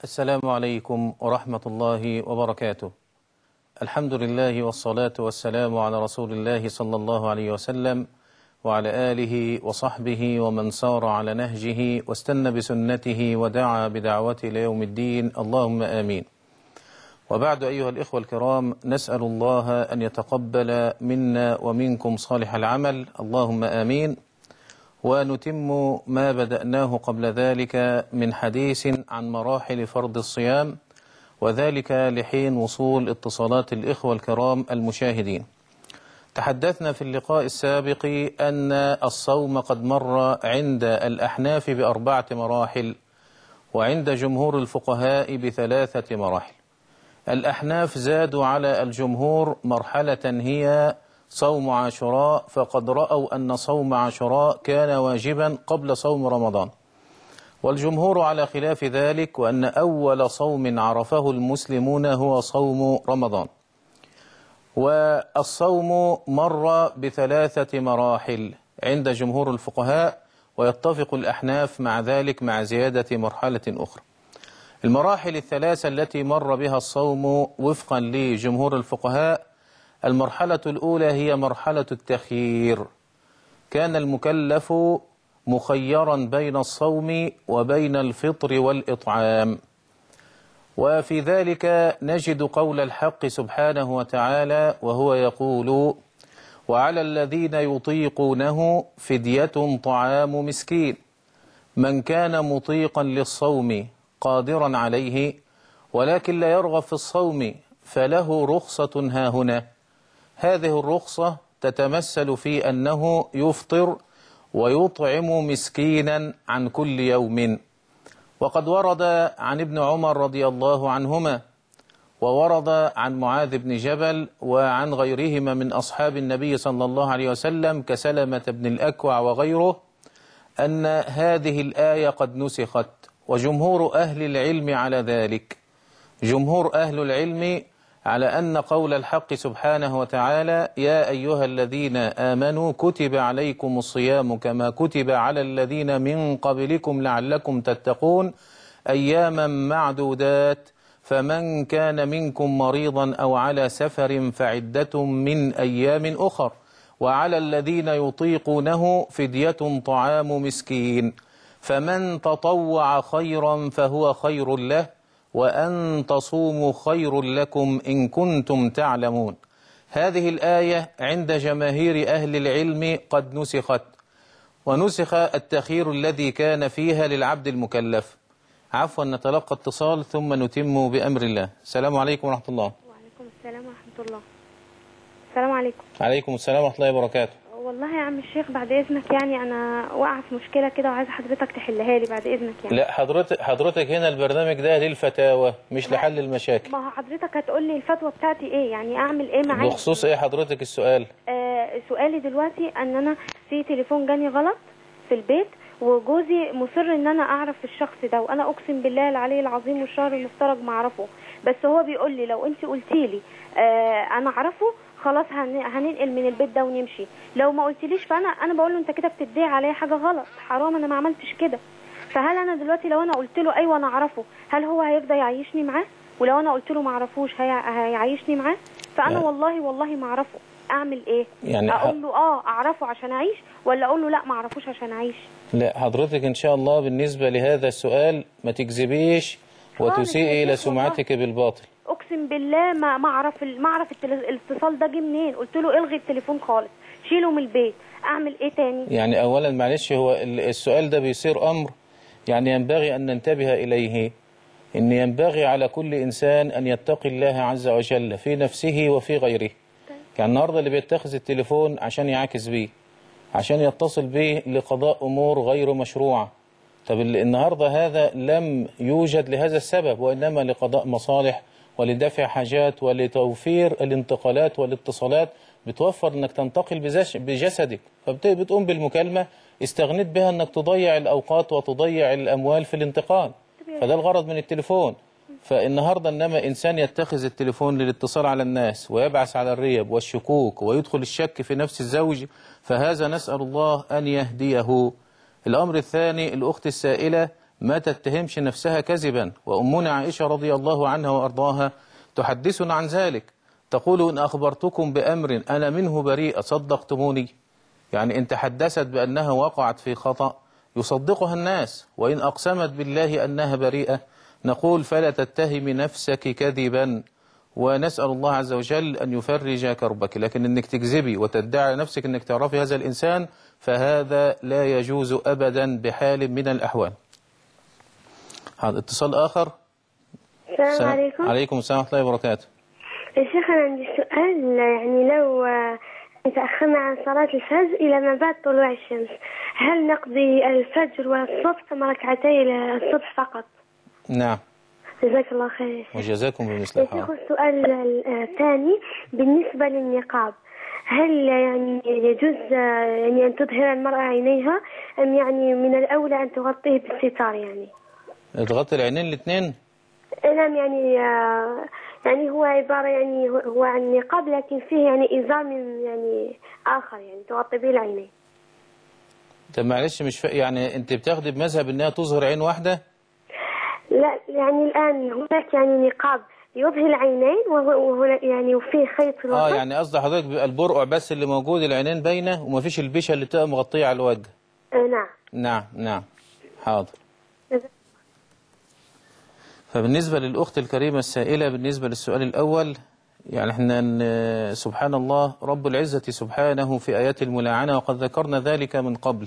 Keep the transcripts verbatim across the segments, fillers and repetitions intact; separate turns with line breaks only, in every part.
السلام عليكم ورحمة الله وبركاته. الحمد لله والصلاة والسلام على رسول الله صلى الله عليه وسلم وعلى آله وصحبه ومن سار على نهجه واستنى بسنته ودعا بدعوته ليوم الدين، اللهم آمين. وبعد أيها الإخوة الكرام، نسأل الله أن يتقبل منا ومنكم صالح العمل، اللهم آمين. ونتم ما بدأناه قبل ذلك من حديث عن مراحل فرض الصيام، وذلك لحين وصول اتصالات الإخوة الكرام المشاهدين. تحدثنا في اللقاء السابق أن الصوم قد مر عند الأحناف بأربعة مراحل، وعند جمهور الفقهاء بثلاثة مراحل. الأحناف زادوا على الجمهور مرحلة هي صوم عاشوراء، فقد رأوا أن صوم عاشوراء كان واجبا قبل صوم رمضان، والجمهور على خلاف ذلك، وأن أول صوم عرفه المسلمون هو صوم رمضان. والصوم مر بثلاثة مراحل عند جمهور الفقهاء، ويتفق الأحناف مع ذلك مع زيادة مرحلة أخرى. المراحل الثلاثة التي مر بها الصوم وفقا لجمهور الفقهاء: المرحلة الأولى هي مرحلة التخيير، كان المكلف مخيرا بين الصوم وبين الفطر والإطعام، وفي ذلك نجد قول الحق سبحانه وتعالى وهو يقول: وعلى الذين يطيقونه فدية طعام مسكين، من كان مطيقا للصوم قادرا عليه ولكن لا يرغب في الصوم فله رخصة هاهنا. هذه الرخصة تتمثل في أنه يفطر ويطعم مسكينا عن كل يوم. وقد ورد عن ابن عمر رضي الله عنهما، وورد عن معاذ بن جبل وعن غيرهما من أصحاب النبي صلى الله عليه وسلم كسلمة بن الأكوع وغيره، أن هذه الآية قد نسخت، وجمهور أهل العلم على ذلك. جمهور أهل العلم على أن قول الحق سبحانه وتعالى: يا أيها الذين آمنوا كتب عليكم الصيام كما كتب على الذين من قبلكم لعلكم تتقون أياما معدودات، فمن كان منكم مريضا أو على سفر فعدة من أيام أخر، وعلى الذين يطيقونه فدية طعام مسكين، فمن تطوع خيرا فهو خير له، وأن تصوموا خير لكم إن كنتم تعلمون. هذه الآية عند جماهير أهل العلم قد نسخت، ونسخ التخيير الذي كان فيها للعبد المكلف. عفوا، نتلقى اتصال ثم نتم بأمر الله. السلام عليكم ورحمة الله.
وعليكم السلام ورحمة الله. السلام عليكم.
عليكم السلام ورحمة الله وبركاته.
والله يا عم الشيخ بعد إذنك، يعني أنا واقعة في مشكلة كده وعايزة حضرتك تحلها لي بعد إذنك. يعني
لا، حضرتك حضرتك هنا البرنامج ده للفتاوى مش لحل المشاكل.
ما هو حضرتك هتقول لي الفتوى بتاعتي إيه، يعني أعمل إيه معايا؟
بخصوص إيه حضرتك السؤال؟
آه سؤالي دلوقتي أن أنا في تليفون جاني غلط في البيت، وجوزي مصر ان انا اعرف الشخص ده، وانا اقسم بالله العلي العظيم والشهر المفترج ما اعرفه، بس هو بيقول لي لو انت قلتي لي آه انا اعرفه خلاص هننقل من البيت ده ونمشي، لو ما قلتليش فانا انا بقول له انت كده بتدعي عليا حاجه غلط، حرام، انا ما عملتش كده. فهل انا دلوقتي لو انا قلت له ايوه انا اعرفه، هل هو هيفضل يعيشني معاه؟ ولو انا قلت له ما اعرفوش هيعيشني معاه؟ فانا
يعني
والله والله ما اعرفه، اعمل ايه؟
يعني
اقول له اه اعرفه عشان اعيش، ولا اقول له لا ما اعرفوش عشان اعيش؟
لا، حضرتك ان شاء الله بالنسبة لهذا السؤال ما تكذبيش وتسيئي الى سمعتك بالباطل.
اقسم بالله ما ما اعرف ما اعرف الاتصال ده جه منين، قلت له الغي التليفون خالص، شيله من البيت، اعمل ايه تاني؟
يعني اولا معلش، هو السؤال ده بيصير امر يعني ينبغي ان ننتبه اليه، ان ينبغي على كل انسان ان يتقي الله عز وجل في نفسه وفي غيره. يعني النهارده اللي بيتخذ التليفون عشان يعاكس بيه، عشان يتصل به لقضاء أمور غير مشروعة، طب النهاردة هذا لم يوجد لهذا السبب، وإنما لقضاء مصالح ولدفع حاجات ولتوفير الانتقالات والاتصالات، بتوفر أنك تنتقل بجسدك، فبتقوم بالمكالمة استغنيت بها أنك تضيع الأوقات وتضيع الأموال في الانتقال، فده الغرض من التليفون. فالنهاردة إنما إنسان يتخذ التليفون للاتصال على الناس ويبعث على الريب والشكوك ويدخل الشك في نفس الزوج، فهذا نسأل الله أن يهديه. الأمر الثاني، الأخت السائلة ما تتهمش نفسها كذبا. وأمنا عائشة رضي الله عنها وأرضاها تحدثنا عن ذلك، تقول إن أخبرتكم بأمر أنا منه بريئة صدقتموني. يعني إن تحدثت بأنها وقعت في خطأ يصدقها الناس، وإن أقسمت بالله أنها بريئة نقول فلا تتهمي نفسك كذبا، ونسأل الله عز وجل أن يفرج كربك. لكن إنك تكذبي وتدعي نفسك إنك تعرفي هذا الإنسان فهذا لا يجوز أبدا بحال من الأحوال. هذا اتصال آخر.
السلام عليكم.
عليكم السلام ورحمة الله وبركاته.
يا شيخ أنا عندي سؤال، يعني لو تأخرنا عن صلاة الفجر إلى ما بعد طلوع الشمس، هل نقضي الفجر والصبح كما ركعتي الصبح فقط؟
نعم.
جزاك الله خير.
وجزاكم بمثل الحال.
يا شيخ السؤال الثاني بالنسبة للنقاب، هل يعني يجوز يعني أن تظهر المرأة عينيها أم يعني من الأولى أن تغطيه بالستار؟ يعني
تغطي العينين الاثنين؟
نعم، يعني يعني هو عبارة يعني هو عن نقاب لكن فيه يعني إزار من يعني آخر يعني تغطي به العينين.
طب معلش مش ف... يعني أنت بتاخدي بمذهب إنها تظهر عين واحدة؟
لا، يعني الآن هناك يعني نقاب يظهر العينين وهو يعني وفيه خيط في الوسط.
اه يعني قصد حضرتك بيبقى البرقع بس اللي موجود، العينين باينة ومفيش البشة اللي تبقى مغطية على الوجه.
آه نعم.
نعم نعم حاضر. فبالنسبة للأخت الكريمة السائلة بالنسبة للسؤال الأول، يعني احنا سبحان الله رب العزة سبحانه في آيات الملاعنة وقد ذكرنا ذلك من قبل،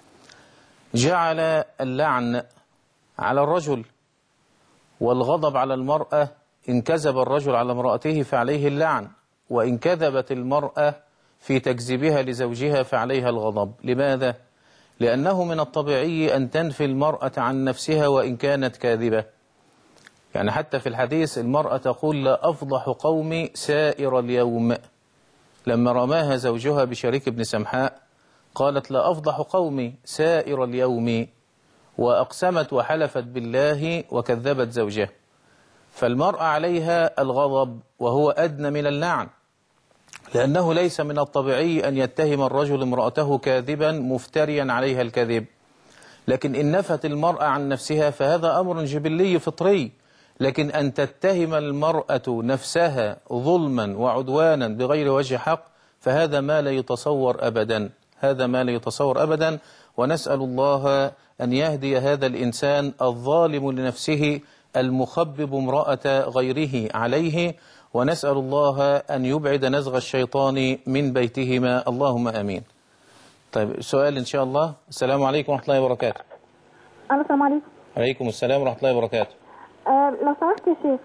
جعل اللعن على الرجل والغضب على المرأة. إن كذب الرجل على امرأته فعليه اللعن، وإن كذبت المرأة في تكذيبها لزوجها فعليها الغضب. لماذا؟ لأنه من الطبيعي أن تنفي المرأة عن نفسها وإن كانت كاذبة. يعني حتى في الحديث المرأة تقول لا أفضح قومي سائر اليوم. لما رماها زوجها بشريك بن سمحاء قالت لا أفضح قومي سائر اليوم، وأقسمت وحلفت بالله وكذبت زوجها. فالمرأة عليها الغضب وهو أدنى من اللعن، لأنه ليس من الطبيعي أن يتهم الرجل امرأته كاذبا مفتريا عليها الكذب. لكن إن نفت المرأة عن نفسها فهذا أمر جبلي فطري. لكن أن تتهم المرأة نفسها ظلما وعدوانا بغير وجه حق فهذا ما لا يتصور أبدا، هذا ما لا يتصور أبدا. ونسأل الله أن يهدي هذا الإنسان الظالم لنفسه المخبب امرأة غيره عليه، ونسأل الله أن يبعد نزغ الشيطان من بيتهما، اللهم آمين. طيب سؤال إن شاء الله. السلام عليكم ورحمة الله وبركاته.
السلام عليكم.
عليكم السلام ورحمة الله وبركاته.
أه لو سمحت يا شيخ.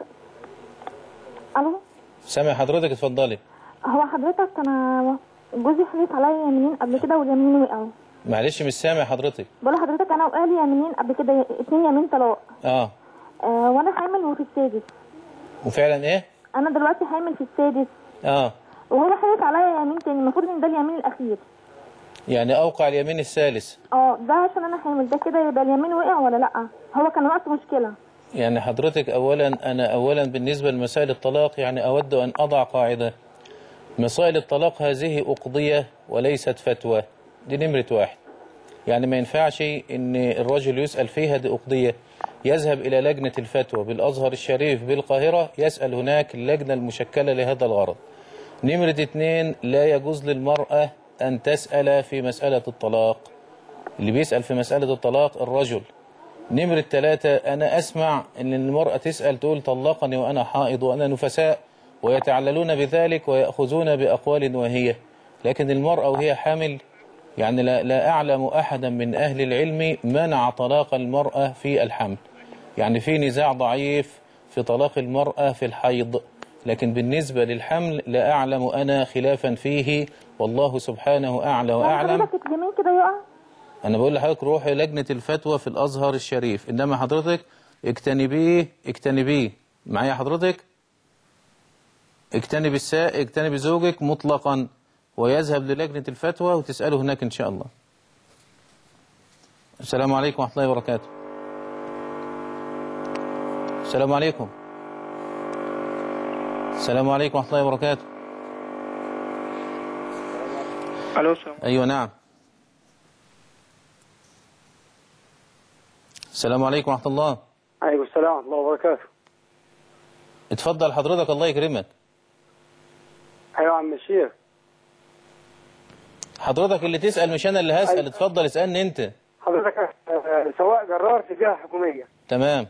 الو
سامع حضرتك، اتفضلي.
هو حضرتك انا جوزي حلف عليا يمينين قبل كده واليمين وقعوا.
معلش مش سامع حضرتك.
بقول لحضرتك انا وقع لي يمينين قبل كده، اتنين يمين طلاق.
اه
أه وانا حامل وفي السادس.
وفعلا ايه؟
انا دلوقتي حامل في السادس.
اه
وهو حلف عليا يمين تاني، المفروض ان ده اليمين الاخير.
يعني اوقع اليمين الثالث.
اه ده عشان انا حامل، ده كده يبقى اليمين وقع ولا لا؟ هو كان وقت مشكله.
يعني حضرتك أولا أنا أولا بالنسبة لمسائل الطلاق يعني أود أن أضع قاعدة. مسائل الطلاق هذه أقضية وليست فتوى، دي نمرة واحد. يعني ما ينفعش إن الرجل يسأل فيها، دي أقضية، يذهب إلى لجنة الفتوى بالأزهر الشريف بالقاهرة يسأل هناك اللجنة المشكلة لهذا الغرض. نمرة اثنين، لا يجوز للمرأة أن تسأل في مسألة الطلاق، اللي بيسأل في مسألة الطلاق الرجل. نمرة ثلاثة، أنا أسمع أن المرأة تسأل تقول طلقني وأنا حائض وأنا نفساء، ويتعللون بذلك ويأخذون بأقوال وهي، لكن المرأة وهي حامل يعني لا, لا أعلم أحدا من أهل العلم منع طلاق المرأة في الحمل. يعني في نزاع ضعيف في طلاق المرأة في الحيض، لكن بالنسبة للحمل لا أعلم أنا خلافا فيه، والله سبحانه أعلى وأعلم.
حضرتك اليمين كده يقع؟
أنا بقول لحضرتك روحي لجنة الفتوى في الأزهر الشريف، إنما حضرتك اجتنبيه اجتنبيه معايا حضرتك، اجتنب الساء اجتنب زوجك مطلقا، ويذهب للجنة الفتوى وتسأله هناك إن شاء الله. السلام عليكم ورحمة الله وبركاته. السلام عليكم. السلام عليكم ورحمة الله وبركاته.
الو السلام.
أيوة نعم. السلام عليكم ورحمة الله.
عليكم السلام ورحمة الله وبركاته.
اتفضل حضرتك، الله يكرمك.
أيوة يا عم الشيخ.
حضرتك اللي تسأل مش أنا اللي هسأل. أيوة. اتفضل اسألني أنت.
حضرتك سواق جرار في جهة حكومية.
تمام.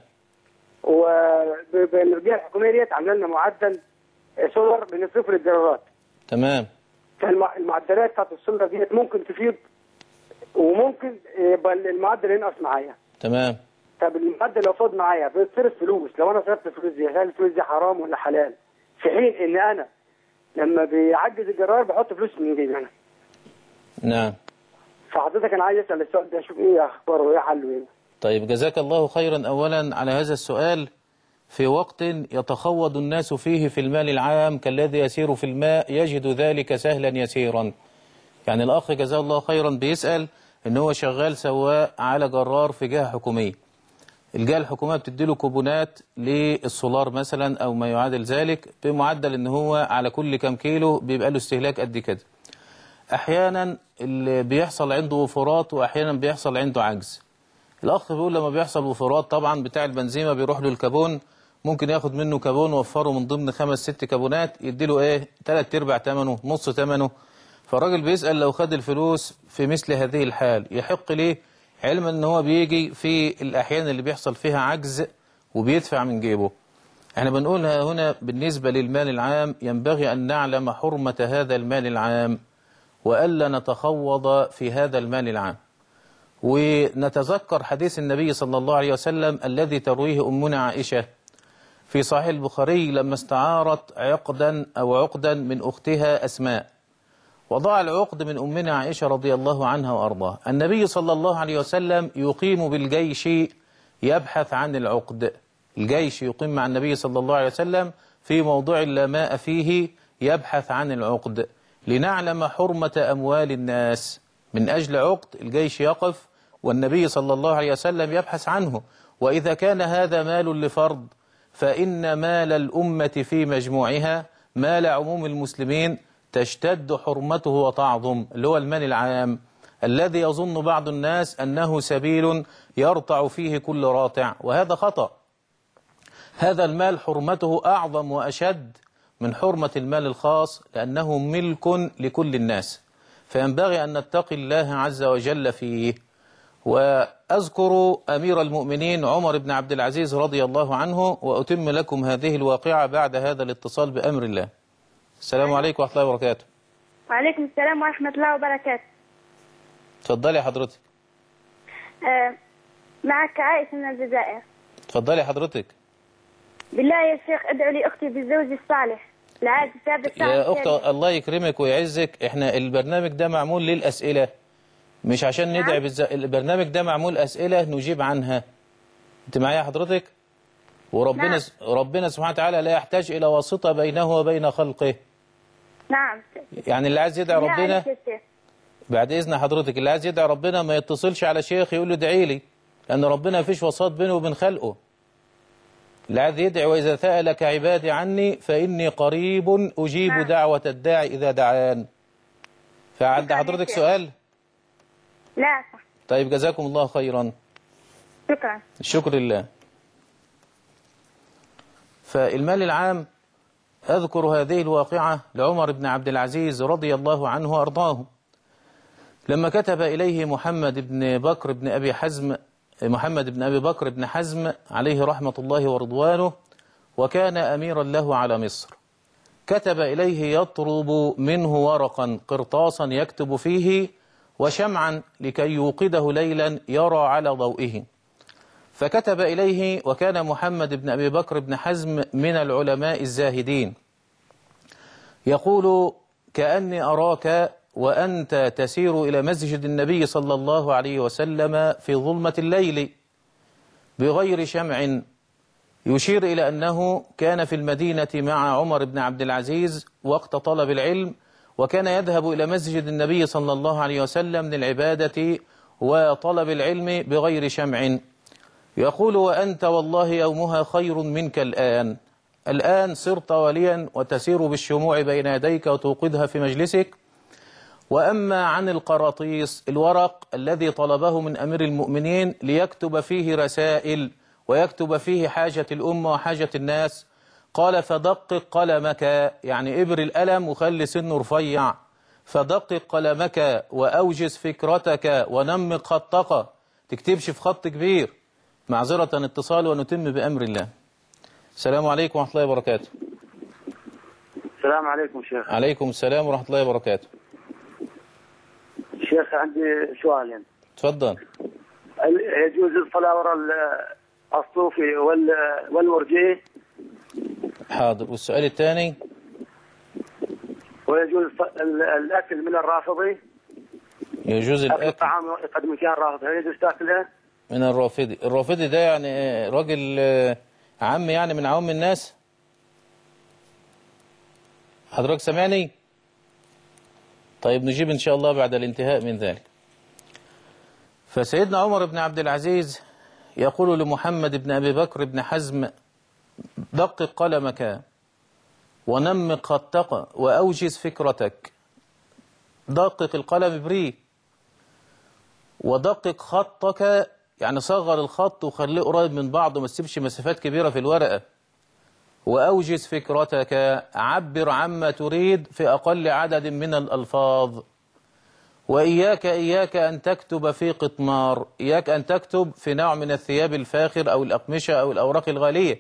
والجهة الحكومية ديت عامله لنا معدل سولر بنصرفه للجرارات.
تمام.
فالمعدلات بتاعت السولر ديت ممكن تفيض وممكن يبقى المعدل ينقص معايا.
تمام.
طب المعدل لو فاض معايا بيتصرف فلوس، لو انا صرفت الفلوس دي هل الفلوس دي حرام ولا حلال؟ في حين ان انا لما بيعجز الجرار بحط فلوس من جيبي انا.
نعم.
فحضرتك انا عايز اسال السؤال ده، اشوف ايه اخباره وايه حله ايه.
طيب جزاك الله خيرا اولا على هذا السؤال. في وقت يتخوض الناس فيه في المال العام كالذي يسير في الماء يجد ذلك سهلا يسيرا. يعني الاخ جزاه الله خيرا بيسال ان هو شغال سواق على جرار في جهه حكوميه. الجهه الحكوميه بتديله كوبونات للسولار مثلا او ما يعادل ذلك بمعدل ان هو على كل كام كيلو بيبقى له استهلاك قد كده. احيانا اللي بيحصل عنده وفرات واحيانا بيحصل عنده عجز. الاخ بيقول لما بيحصل وفرات طبعا بتاع البنزيمه بيروح له الكابون، ممكن ياخد منه كابون وفره من ضمن خمس ست كابونات يديله ايه ثلاث ارباع ثمنه نص ثمنه. فالراجل بيسال لو خد الفلوس في مثل هذه الحال يحق ليه، علما ان هو بيجي في الاحيان اللي بيحصل فيها عجز وبيدفع من جيبه. احنا بنقولها هنا بالنسبه للمال العام ينبغي ان نعلم حرمه هذا المال العام وألا نتخوض في هذا المال العام. ونتذكر حديث النبي صلى الله عليه وسلم الذي ترويه أمنا عائشة في صحيح البخاري لما استعارت عقدا أو عقدا من أختها أسماء، وضع العقد من أمنا عائشة رضي الله عنها وأرضاها. النبي صلى الله عليه وسلم يقيم بالجيش يبحث عن العقد. الجيش يقيم مع النبي صلى الله عليه وسلم في موضوع لا ماء فيه يبحث عن العقد لنعلم حرمة أموال الناس. من أجل عقد الجيش يقف والنبي صلى الله عليه وسلم يبحث عنه. وإذا كان هذا مال لفرد فإن مال الأمة في مجموعها مال عموم المسلمين تشتد حرمته وتعظم، اللي هو المال العام الذي يظن بعض الناس أنه سبيل يرتع فيه كل راتع، وهذا خطأ. هذا المال حرمته أعظم وأشد من حرمة المال الخاص لأنه ملك لكل الناس، فينبغي أن نتقي الله عز وجل فيه. وأذكر أمير المؤمنين عمر بن عبد العزيز رضي الله عنه وأتم لكم هذه الواقعة بعد هذا الاتصال بأمر الله. السلام عليكم ورحمة الله وبركاته.
وعليكم السلام ورحمة الله وبركاته.
تفضلي حضرتك.
آه معك عائشة من الجزائر.
تفضلي حضرتك.
بالله يا شيخ ادعو لي أختي بالزوج الصالح العاد ثابت.
يا أخت الله يكرمك ويعزك، احنا البرنامج ده معمول للأسئلة مش عشان ندعي بالز... البرنامج ده معمول أسئلة نجيب عنها. انت معايا حضرتك؟ وربنا نعم. ربنا سبحانه وتعالى لا يحتاج إلى واسطة بينه وبين خلقه.
نعم.
يعني اللي عايز يدعي ربنا بعد إذن حضرتك اللي عايز يدعي ربنا ما يتصلش على شيخ يقول له ادعي لي، لأن ربنا مفيش وساط بينه وبين خلقه. اللي عايز يدعي وإذا سألك عبادي عني فإني قريب أجيب نعم. دعوة الداعي إذا دعان. فعند حضرتك سؤال؟
لا صح.
طيب جزاكم الله خيرا.
شكرا.
الشكر لله. فالمال العام أذكر هذه الواقعة لعمر بن عبد العزيز رضي الله عنه وأرضاه لما كتب إليه محمد بن بكر بن أبي حزم محمد بن أبي بكر بن حزم عليه رحمة الله ورضوانه، وكان أميرا له على مصر. كتب إليه يطلب منه ورقا قرطاسا يكتب فيه وشمعا لكي يوقده ليلا يرى على ضوئه. فكتب إليه، وكان محمد بن أبي بكر بن حزم من العلماء الزاهدين، يقول: كأني أراك وأنت تسير إلى مسجد النبي صلى الله عليه وسلم في ظلمة الليل بغير شمع، يشير إلى أنه كان في المدينة مع عمر بن عبد العزيز وقت طلب العلم، وكان يذهب إلى مسجد النبي صلى الله عليه وسلم للعبادة وطلب العلم بغير شمع. يقول: وأنت والله يومها خير منك الآن. الآن صرت وليا وتسير بالشموع بين يديك وتوقدها في مجلسك، وأما عن القراطيس الورق الذي طلبه من أمير المؤمنين ليكتب فيه رسائل ويكتب فيه حاجة الأمة وحاجة الناس، قال فدقق قلمك، يعني إبر القلم وخلي سنه رفيع، فدقق قلمك وأوجز فكرتك ونمق خطك، تكتبش في خط كبير. معذرة اتصال ونتم بأمر الله. السلام عليكم ورحمة الله وبركاته.
السلام عليكم شيخ.
عليكم السلام ورحمة الله وبركاته.
شيخ عندي سؤالين.
تفضل.
يجوز الصلاة وراء الصوفي والمرجئي؟
حاضر. والسؤال الثاني؟
ويجوز الأكل من الرافضي؟
يجوز
أكل
الأكل
طعام يقدم فيها الرافضي، هل يجوز تاكله؟
من الرافضي. الرافضي ده يعني راجل عام يعني من عوام الناس؟ حضرتك سامعني؟ طيب نجيب إن شاء الله بعد الانتهاء من ذلك. فسيدنا عمر بن عبد العزيز يقول لمحمد بن أبي بكر بن حزم دقق قلمك ونمق خطك وأوجز فكرتك. دقق القلم بريه، ودقق خطك يعني صغر الخط وخليه قريب من بعضه، ما تسيبش مسافات كبيرة في الورقة. وأوجز فكرتك، عبر عما تريد في أقل عدد من الألفاظ. وإياك إياك أن تكتب في قطمار، إياك أن تكتب في نوع من الثياب الفاخر أو الأقمشة أو الأوراق الغالية.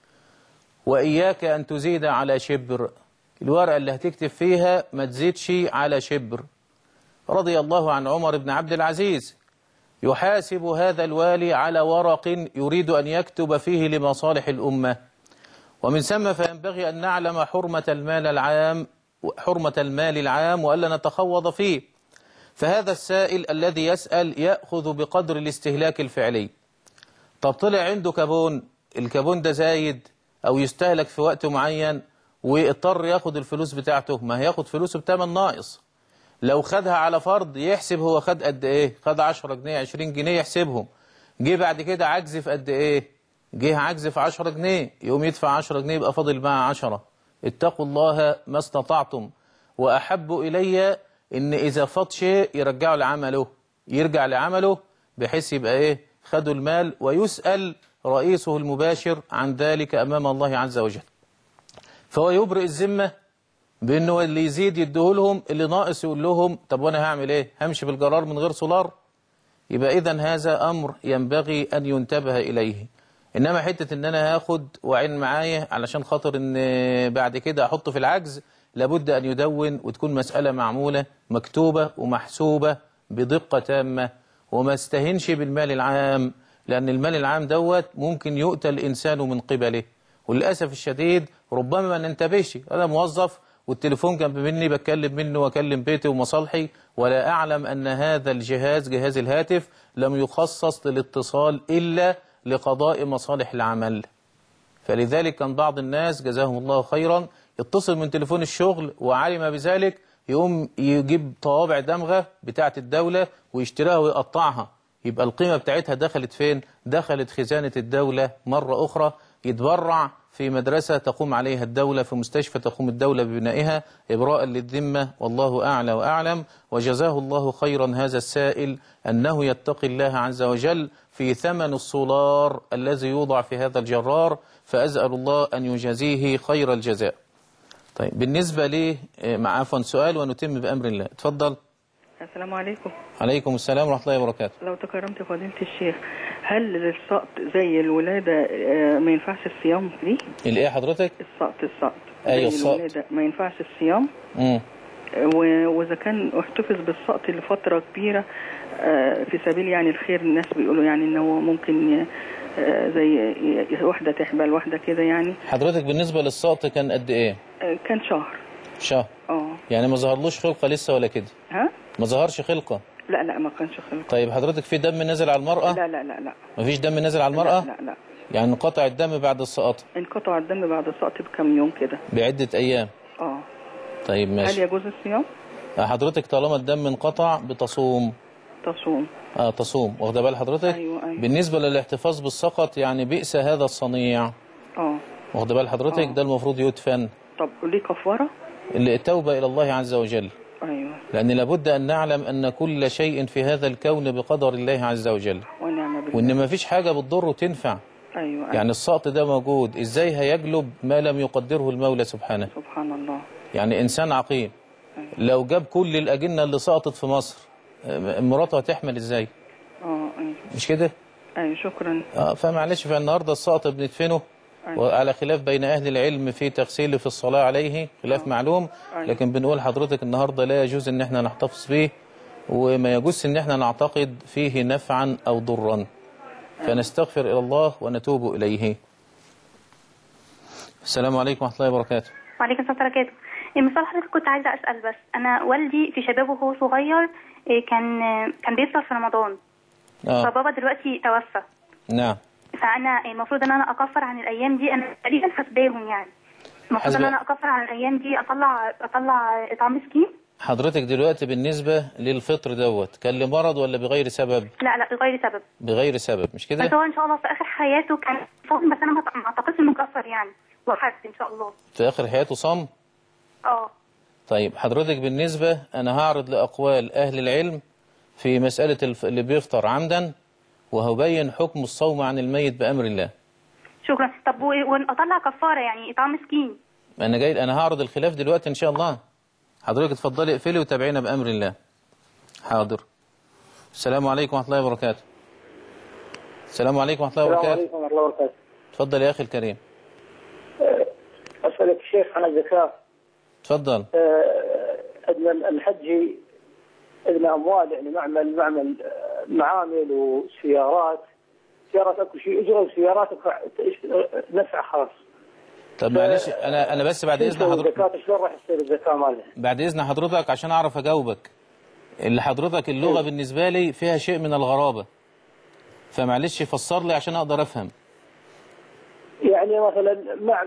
وإياك أن تزيد على شبر، الورقة اللي هتكتب فيها ما تزيدش على شبر. رضي الله عن عمر بن عبد العزيز يحاسب هذا الوالي على ورق يريد أن يكتب فيه لمصالح الأمة. ومن ثم فينبغي أن نعلم حرمة المال العام حرمة المال العام وألا نتخوض فيه. فهذا السائل الذي يسأل يأخذ بقدر الاستهلاك الفعلي. طب طلع عنده كابون، الكابون ده زايد أو يستهلك في وقت معين واضطر ياخد الفلوس بتاعته، ما هياخد فلوسه بتمن ناقص. لو خدها على فرض يحسب هو خد قد ايه، خد عشرة جنيه عشرين جنيه يحسبهم. جه بعد كده عجز في قد ايه، جه عجز في عشرة جنيه، يقوم يدفع عشرة جنيه يبقى فاضل معاه عشرة. اتقوا الله ما استطعتم. وأحب إلي إن إذا فاض شيء يرجعه لعمله، يرجع لعمله بحيث يبقى إيه خدوا المال، ويسأل رئيسه المباشر عن ذلك أمام الله عز وجل. فهو يبرئ الذمة بأنه اللي يزيد يديهولهم، اللي ناقص يقول لهم طب وأنا هعمل إيه؟ همشي بالجرار من غير سولار؟ يبقى إذن هذا أمر ينبغي أن ينتبه إليه. إنما حتة إن أنا هاخد وعين معايا علشان خاطر إن بعد كده أحطه في العجز، لابد أن يدون وتكون مسألة معمولة مكتوبة ومحسوبة بدقة تامة، وما استهنش بالمال العام، لأن المال العام دوت ممكن يؤتى الإنسان من قبله. وللأسف الشديد ربما ما ننتبهش، أنا موظف والتليفون جنب مني بتكلم منه وأكلم بيتي ومصالحي، ولا أعلم أن هذا الجهاز جهاز الهاتف لم يخصص للاتصال إلا لقضاء مصالح العمل. فلذلك كان بعض الناس جزاهم الله خيرا يتصل من تليفون الشغل وعلم بذلك يقوم يجيب طوابع دمغة بتاعة الدولة ويشتريها ويقطعها، يبقى القيمة بتاعتها دخلت فين؟ دخلت خزانة الدولة مرة أخرى. يتبرع في مدرسة تقوم عليها الدولة، في مستشفى تقوم الدولة ببنائها إبراء للذمة، والله أعلى وأعلم. وجزاه الله خيرا هذا السائل أنه يتقي الله عز وجل في ثمن السولار الذي يوضع في هذا الجرار، فأسأل الله أن يجازيه خير الجزاء. طيب بالنسبة لي مع عفوا سؤال ونتم بأمر الله. تفضل.
السلام عليكم.
عليكم السلام ورحمة الله وبركاته.
لو تكرمت فضيلة الشيخ، هل للسقط زي الولادة ما ينفعش الصيام فيه؟
الايه حضرتك؟
السقط السقط
ايوه
زي
السقط
الولادة ما ينفعش الصيام؟
امم
وإذا كان احتفظ بالسقط لفترة كبيرة في سبيل يعني الخير، الناس بيقولوا يعني إنه ممكن زي واحدة تحبل واحدة كده يعني.
حضرتك بالنسبة للسقط كان قد ايه؟
كان شهر.
شهر؟
اه
يعني ما ظهرلوش خلقة لسه ولا كده؟
ها؟
ما ظهرش خلقة؟
لا لا ما كانش خلقة.
طيب حضرتك في دم نزل على المرأة؟
لا لا لا لا
ما فيش دم نزل على المرأة؟
لا لا لا.
يعني انقطع الدم بعد السقط؟
انقطع الدم بعد السقط بكم يوم كده.
بعدة أيام؟
اه.
طيب ماشي.
هل يجوز الصيام؟
حضرتك طالما الدم انقطع بتصوم.
تصوم.
اه تصوم، واخده بال حضرتك؟
أيوة أيوة.
بالنسبة للاحتفاظ بالسقط يعني بئس هذا الصنيع.
اه.
واخده بال حضرتك؟
أوه.
ده المفروض يدفن.
طب ليه كفارة؟
اللي التوبة إلى الله عز وجل.
أيوة.
لأن لابد أن نعلم أن كل شيء في هذا الكون بقدر الله عز وجل،
ونعم بالله.
وإن ما فيش حاجة بتضر وتنفع.
أيوة أيوة.
يعني السقط ده موجود، إزاي هيجلب ما لم يقدره المولى سبحانه؟
سبحان الله.
يعني إنسان عقيم لو جاب كل الأجنة اللي سقطت في مصر، مراته هتحمل إزاي؟
اه أيوة.
مش كده؟
أيوة شكرا.
اه فمعلش، فالنهارده السقط بندفنه، وعلى خلاف بين أهل العلم في تغسيله في الصلاة عليه، خلاف معلوم، لكن بنقول حضرتك النهارده لا يجوز إن احنا نحتفظ به، وما يجوز إن احنا نعتقد فيه نفعا أو ضرا، فنستغفر إلى الله ونتوب إليه. السلام عليكم ورحمة الله وبركاته.
وعليكم السلام ورحمة الله وبركاته. مثال حضرتك كنت عايزة أسأل، بس أنا والدي في شبابه وهو صغير كان كان بيفطر في رمضان.
آه.
فبابا دلوقتي توفى.
نعم.
فأنا المفروض إن أنا أكفر عن الأيام دي، أنا تقريبا حاسباهم يعني. المفروض إن أنا أكفر عن الأيام دي، أطلع أطلع إطعام مسكين.
حضرتك دلوقتي بالنسبة للفطر دوت كان لمرض ولا بغير سبب؟
لا لا بغير سبب.
بغير سبب مش كده؟
بس هو إن شاء الله في آخر حياته كان صائم، بس أنا ما أعتقدش إنه كفر يعني، وحد إن شاء الله.
في آخر حياته صام؟
اه.
طيب حضرتك بالنسبة، أنا هعرض لأقوال أهل العلم في مسألة الف... اللي بيفطر عمدا، وهبين حكم الصوم عن الميت بأمر الله.
شكرا. طب وأطلع كفارة يعني إطعام مسكين؟
أنا جاي، أنا هعرض الخلاف دلوقتي إن شاء الله. حضرتك اتفضلي اقفلي وتابعينا بأمر الله. حاضر. السلام عليكم ورحمة الله وبركاته. السلام عليكم ورحمة الله وبركاته.
السلام عليكم ورحمة الله وبركاته.
اتفضل يا أخي الكريم.
أسألك الشيخ عن الزكاة.
اتفضل.
أدنى الحج أدنى أموال، يعني معمل معمل معامل وسيارات، سيارات أكو شيء أجرة، وسيارات نفع خاص.
طب معلش، أنا أنا بس بعد إذن حضرتك.
الزكاة شلون راح يصير الزكاة مالها؟
بعد إذن حضرتك عشان أعرف أجاوبك. اللي حضرتك اللغة م. بالنسبة لي فيها شيء من الغرابة، فمعلش فسر لي عشان أقدر أفهم.
يعني مثلا مع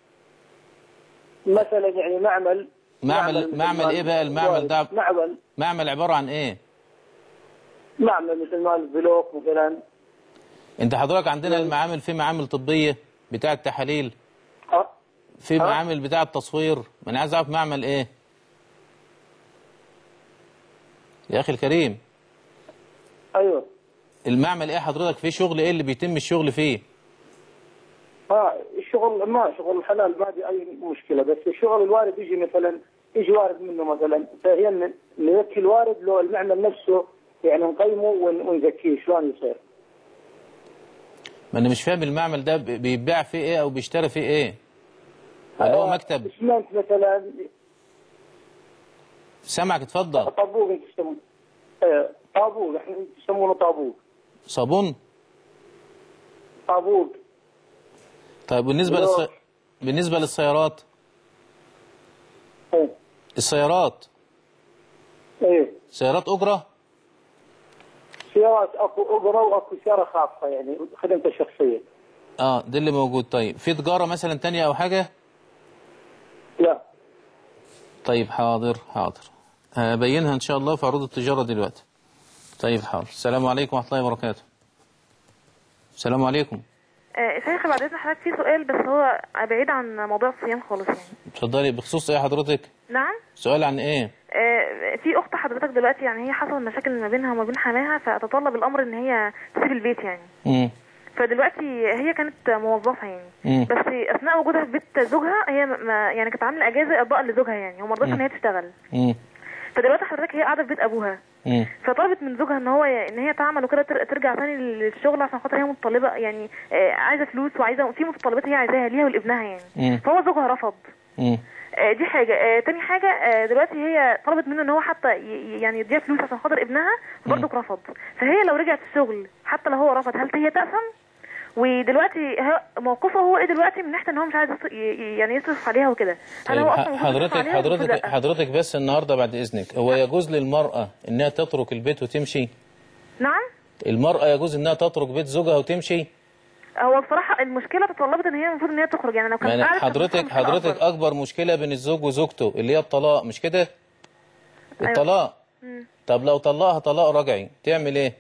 مثلا يعني معمل
معمل معمل, معمل إيه بقى المعمل ده؟
معمل
معمل عبارة عن إيه؟
معمل مثل مال البلوك مثلا.
أنت حضرتك عندنا المعامل، في معامل طبية بتاعة تحاليل،
أه؟
في
أه؟
معامل بتاعة تصوير، ما أنا عايز أعرف معمل إيه؟ يا أخي الكريم.
أيوه.
المعمل إيه حضرتك؟ فيه شغل إيه اللي بيتم الشغل فيه؟
اه الشغل ما شغل حلال، ما في اي مشكله، بس الشغل الوارد يجي مثلا يجي وارد منه مثلا، فهي نزكي الوارد لو المعمل نفسه يعني نقيمه ونزكيه، شلون يصير؟
ما انا مش فاهم المعمل ده بيبيع فيه ايه او بيشتري فيه ايه؟ ولا هو مكتب؟
اسمنت مثلا.
سامعك اتفضل.
طابوق انت تسمونه. اه طابوق، احنا يسمونه طابوق.
صابون؟
طابوق.
طيب بالنسبة للس... بالنسبة للسيارات؟
ايه
السيارات؟
ايه
سيارات أجرة؟
سيارات اكو أجرة واكو سيارة خاصة يعني خدمته الشخصية.
اه ده اللي موجود. طيب في تجارة مثلا تانية أو حاجة؟
لا.
طيب حاضر حاضر، هبينها إن شاء الله في عروض التجارة دلوقتي. طيب حاضر. السلام عليكم ورحمة الله وبركاته. السلام عليكم.
شيخ بعد اذن حضرتك في سؤال، بس هو بعيد عن موضوع الصيام خالص يعني.
اتفضلي. بخصوص ايه حضرتك؟
نعم.
سؤال عن ايه؟
آه في اخت حضرتك دلوقتي يعني هي حصل مشاكل ما بينها وما بين حماها، فتطلب الامر ان هي تسيب البيت يعني.
امم
فدلوقتي هي كانت موظفه يعني.
مم.
بس اثناء وجودها في بيت زوجها هي ما يعني كانت عامله اجازه ارضاء لزوجها يعني، وما رضتش ان هي تشتغل.
امم
فدلوقتي حضرتك هي قاعده في بيت ابوها.
مم.
فطلبت من زوجها ان هو ان هي تعمل وكده ترجع ثاني للشغل، عشان خاطر هي متطلبه يعني آه عايزه فلوس، وعايزه في متطلبات هي عايزاها ليها ولابنها يعني.
مم.
فهو زوجها رفض.
مم.
آه دي حاجه. آه تاني حاجه، آه دلوقتي هي طلبت منه ان هو حتى يعني يديها فلوس عشان خاطر ابنها، برضك رفض. فهي لو رجعت الشغل حتى لو هو رفض، هل هي تأثم؟ ودلوقتي موقفه هو ايه دلوقتي من ناحيه ان هو مش عايز يعني يصرف عليها وكده؟
طيب هو اصلا حضرتك حضرتك حضرتك بس النهارده بعد اذنك، هو يجوز للمراه انها تترك البيت وتمشي؟
نعم.
المراه يجوز انها تترك بيت زوجها وتمشي؟
هو بصراحه المشكله تطلبت ان هي المفروض ان هي تخرج يعني. لو كانت
يعني حضرتك حضرتك أكبر. اكبر مشكله بين الزوج وزوجته اللي هي الطلاق، مش كده؟ الطلاق. أيوة. طب لو طلقها طلاق رجعي تعمل ايه؟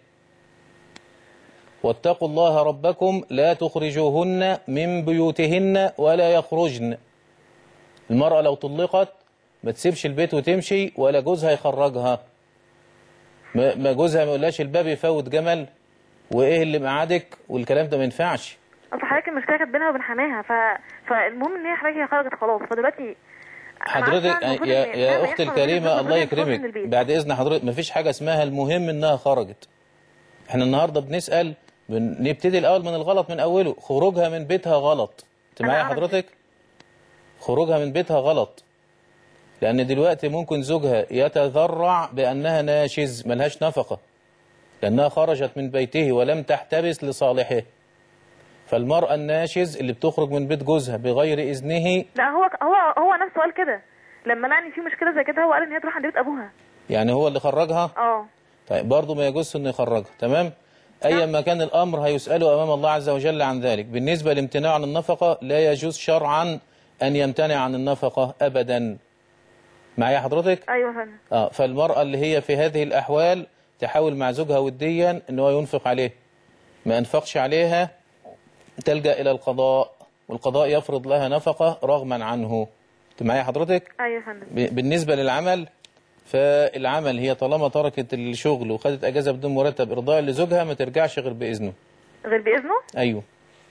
واتقوا الله ربكم لا تخرجوهن من بيوتهن ولا يخرجن. المرأة لو طلقت ما تسيبش البيت وتمشي، ولا جوزها يخرجها. ما جوزها ما يقولهاش الباب يفوت جمل وايه اللي مقعدك والكلام ده ما ينفعش.
اصل حضرتك المشكله كانت بينها وبين حماها، ف... فالمهم ان هي حضرتك هي خرجت خلاص، فدلوقتي
حضرتك يا, يا اختي الكريمه الله يكرمك بعد اذن حضرتك، ما فيش حاجه اسمها المهم انها خرجت. احنا النهارده بنسال، بنبتدي الاول من الغلط من اوله. خروجها من بيتها غلط. انت معايا حضرتك؟ خروجها من بيتها غلط، لان دلوقتي ممكن زوجها يتذرع بانها ناشز ملهاش نفقه، لانها خرجت من بيته ولم تحتبس لصالحه. فالمرأة الناشز اللي بتخرج من بيت جوزها بغير إذنه،
لا هو هو هو نفسه قال كده لما لقى في مشكلة زي كده، هو قال ان هي تروح عند بيت ابوها.
يعني هو اللي خرجها؟
اه.
طيب برضه ما يجوزش انه يخرجها، تمام؟ ايا ما كان الامر هيسأله امام الله عز وجل عن ذلك. بالنسبة لامتناع عن النفقة، لا يجوز شرعا ان يمتنع عن النفقة ابدا. معايا حضرتك؟
ايوه فندم.
اه فالمرأة اللي هي في هذه الاحوال تحاول مع زوجها وديا ان هو ينفق عليه. ما انفقش عليها تلجأ إلى القضاء، والقضاء يفرض لها نفقة رغما عنه. انت معايا حضرتك؟
ايوه فندم.
بالنسبة للعمل، فالعمل هي طالما تركت الشغل وخدت اجازة بدون مرتب ارضاء لزوجها ما ترجعش غير بإذنه.
غير بإذنه؟
ايوه.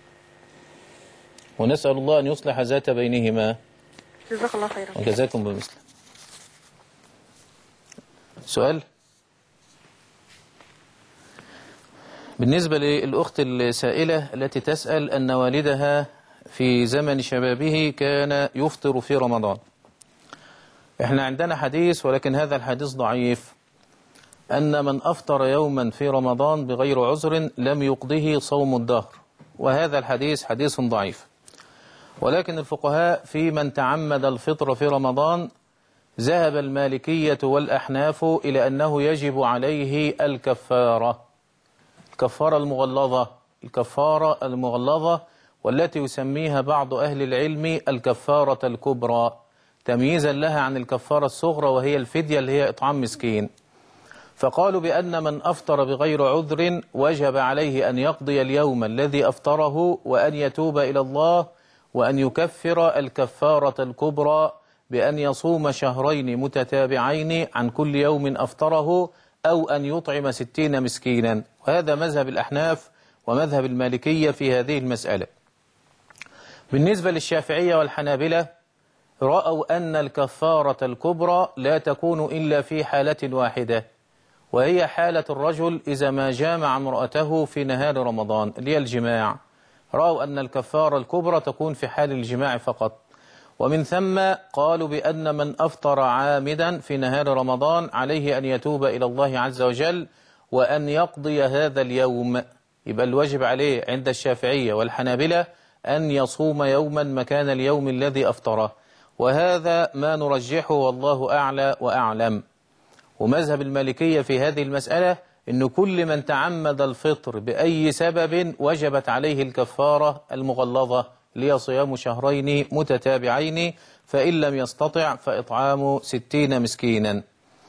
ونسأل الله ان يصلح ذات بينهما.
جزاك الله خيرا.
وجزاكم بمثله. سؤال؟ بالنسبة للأخت السائلة التي تسأل أن والدها في زمن شبابه كان يفطر في رمضان. احنا عندنا حديث، ولكن هذا الحديث ضعيف، أن من أفطر يوما في رمضان بغير عذر لم يقضه صوم الدهر، وهذا الحديث حديث ضعيف. ولكن الفقهاء في من تعمد الفطر في رمضان ذهب المالكية والأحناف إلى أنه يجب عليه الكفارة، الكفارة المغلظة، الكفارة المغلظة والتي يسميها بعض أهل العلم الكفارة الكبرى، تمييزا لها عن الكفارة الصغرى وهي الفدية اللي هي إطعام مسكين. فقالوا بأن من أفطر بغير عذر وجب عليه أن يقضي اليوم الذي أفطره وأن يتوب إلى الله وأن يكفر الكفارة الكبرى بأن يصوم شهرين متتابعين عن كل يوم أفطره، أو أن يطعم ستين مسكينا. وهذا مذهب الأحناف ومذهب المالكية في هذه المسألة. بالنسبة للشافعية والحنابلة رأوا أن الكفارة الكبرى لا تكون إلا في حالة واحدة، وهي حالة الرجل إذا ما جامع امرأته في نهار رمضان اللي هي الجماع. رأوا أن الكفارة الكبرى تكون في حال الجماع فقط. ومن ثم قالوا بأن من أفطر عامدا في نهار رمضان عليه أن يتوب إلى الله عز وجل وأن يقضي هذا اليوم. يبقى الواجب عليه عند الشافعية والحنابلة أن يصوم يوما مكان اليوم الذي أفطره، وهذا ما نرجحه والله أعلى وأعلم. ومذهب المالكية في هذه المسألة أن كل من تعمد الفطر بأي سبب وجبت عليه الكفارة المغلظة اللي هي صيام شهرين متتابعين، فإن لم يستطع فإطعام ستين مسكينا.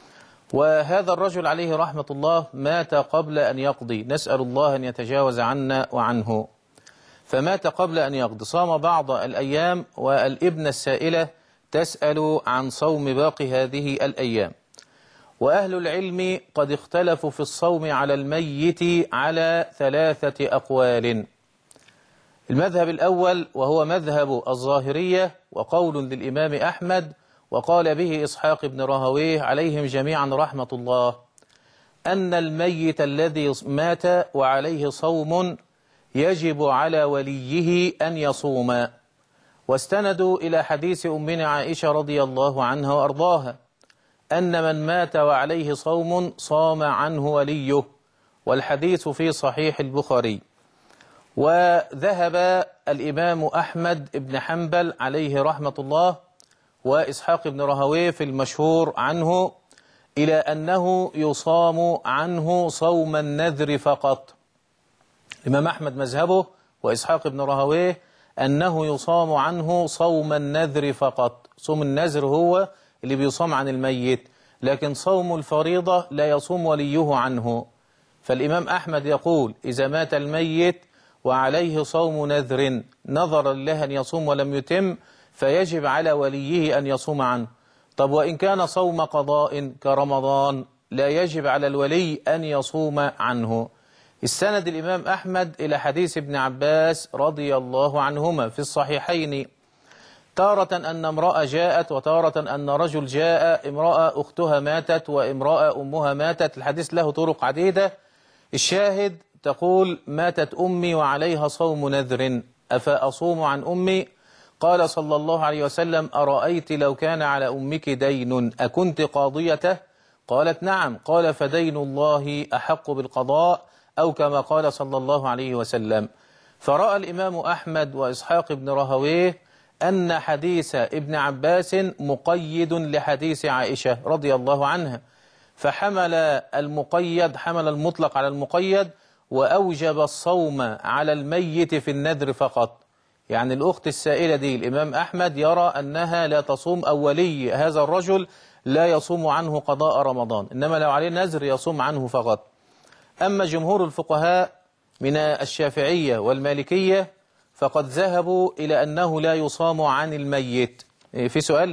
وهذا الرجل عليه رحمة الله مات قبل أن يقضي، نسأل الله أن يتجاوز عنا وعنه، فمات قبل أن يقضي، صام بعض الأيام، والابنة السائلة تسأل عن صوم باقي هذه الأيام. وأهل العلم قد اختلفوا في الصوم على الميت على ثلاثة أقوال. المذهب الأول وهو مذهب الظاهرية وقول للإمام أحمد وقال به إسحاق بن راهويه عليهم جميعا رحمة الله، أن الميت الذي مات وعليه صوم يجب على وليه أن يصوم، واستندوا إلى حديث أمنا عائشة رضي الله عنها وأرضاها أن من مات وعليه صوم صام عنه وليه، والحديث في صحيح البخاري. وذهب الإمام أحمد بن حنبل عليه رحمة الله وإسحاق بن راهويه في المشهور عنه إلى أنه يصام عنه صوم النذر فقط. الإمام أحمد مذهبه وإسحاق بن راهويه أنه يصام عنه صوم النذر فقط. صوم النذر هو اللي بيصام عن الميت، لكن صوم الفريضة لا يصوم وليه عنه. فالإمام أحمد يقول إذا مات الميت وعليه صوم نذر نظر له أن يصوم ولم يتم فيجب على وليه أن يصوم عنه. طب وإن كان صوم قضاء كرمضان لا يجب على الولي أن يصوم عنه. السند الإمام أحمد إلى حديث ابن عباس رضي الله عنهما في الصحيحين، تارة أن امرأة جاءت وتارة أن رجل جاء، امرأة أختها ماتت وامرأة أمها ماتت، الحديث له طرق عديدة. الشاهد تقول: ماتت أمي وعليها صوم نذر أفأصوم عن أمي؟ قال صلى الله عليه وسلم: أرأيت لو كان على أمك دين أكنت قاضيته؟ قالت: نعم. قال: فدين الله أحق بالقضاء، أو كما قال صلى الله عليه وسلم. فرأى الإمام أحمد وإسحاق بن راهويه أن حديث ابن عباس مقيد لحديث عائشة رضي الله عنها، فحمل المقيد حمل المطلق على المقيد، وأوجب الصوم على الميت في النذر فقط. يعني الأخت السائلة دي الإمام أحمد يرى أنها لا تصوم، أو ولي هذا الرجل لا يصوم عنه قضاء رمضان، إنما لو عليه نذر يصوم عنه فقط. أما جمهور الفقهاء من الشافعية والمالكية فقد ذهبوا إلى أنه لا يصام عن الميت. في سؤال؟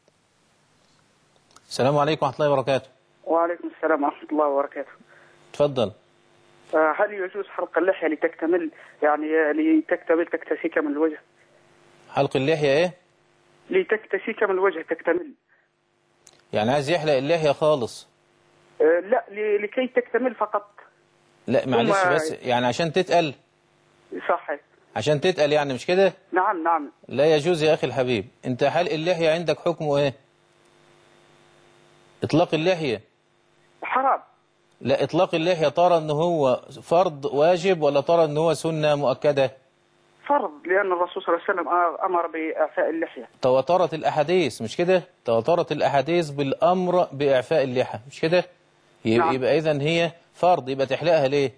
السلام عليكم ورحمة الله وبركاته.
وعليكم السلام ورحمة الله وبركاته.
تفضل.
هل يجوز حلق اللحية لتكتمل، يعني لتكتمل تكتسي كمل الوجه؟
حلق اللحية إيه؟
لتكتسي كمل الوجه، تكتمل.
يعني عايز يحلق اللحية خالص؟
أه لا، لكي تكتمل فقط.
لا معلش بس، يعني عشان تتقل.
صحيح.
عشان تتقل يعني، مش كده؟
نعم نعم.
لا يجوز يا أخي الحبيب. أنت حلق اللحية عندك حكمه إيه؟ إطلاق اللحية
حرام.
لا، إطلاق اللحية ترى أنه هو فرض واجب ولا ترى أنه هو سنة مؤكدة؟
فرض، لأن الرسول صلى الله عليه وسلم أمر بإعفاء اللحية.
تواترت الأحاديث، مش كده؟ تواترت الأحاديث بالأمر بإعفاء اللحية، مش كده؟ يبقى, نعم. إذن هي فرض، يبقى تحلقها ليه؟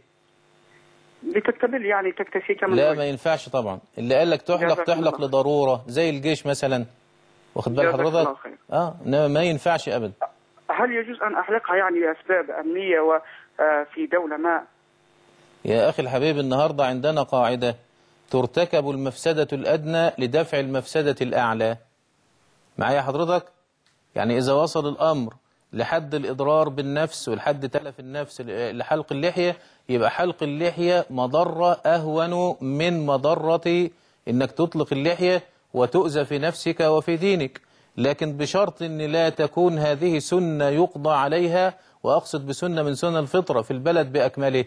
لتكتمل، يعني تكتسي كمل.
لا ما ينفعش طبعا. اللي قال لك تحلق تحلق لضرورة زي الجيش مثلا، واخد بال حضرتك؟ اه انما ما ينفعش ابدا.
هل يجوز ان احلقها يعني لاسباب امنيه وفي دوله ما؟
يا اخي الحبيب، النهارده عندنا قاعده: ترتكب المفسده الادنى لدفع المفسده الاعلى. معايا حضرتك؟ يعني اذا وصل الامر لحد الاضرار بالنفس ولحد تلف النفس لحلق اللحيه، يبقى حلق اللحيه مضره اهون من مضره انك تطلق اللحيه وتؤذى في نفسك وفي دينك، لكن بشرط ان لا تكون هذه سنه يقضى عليها، واقصد بسنه من سنن الفطره في البلد باكمله.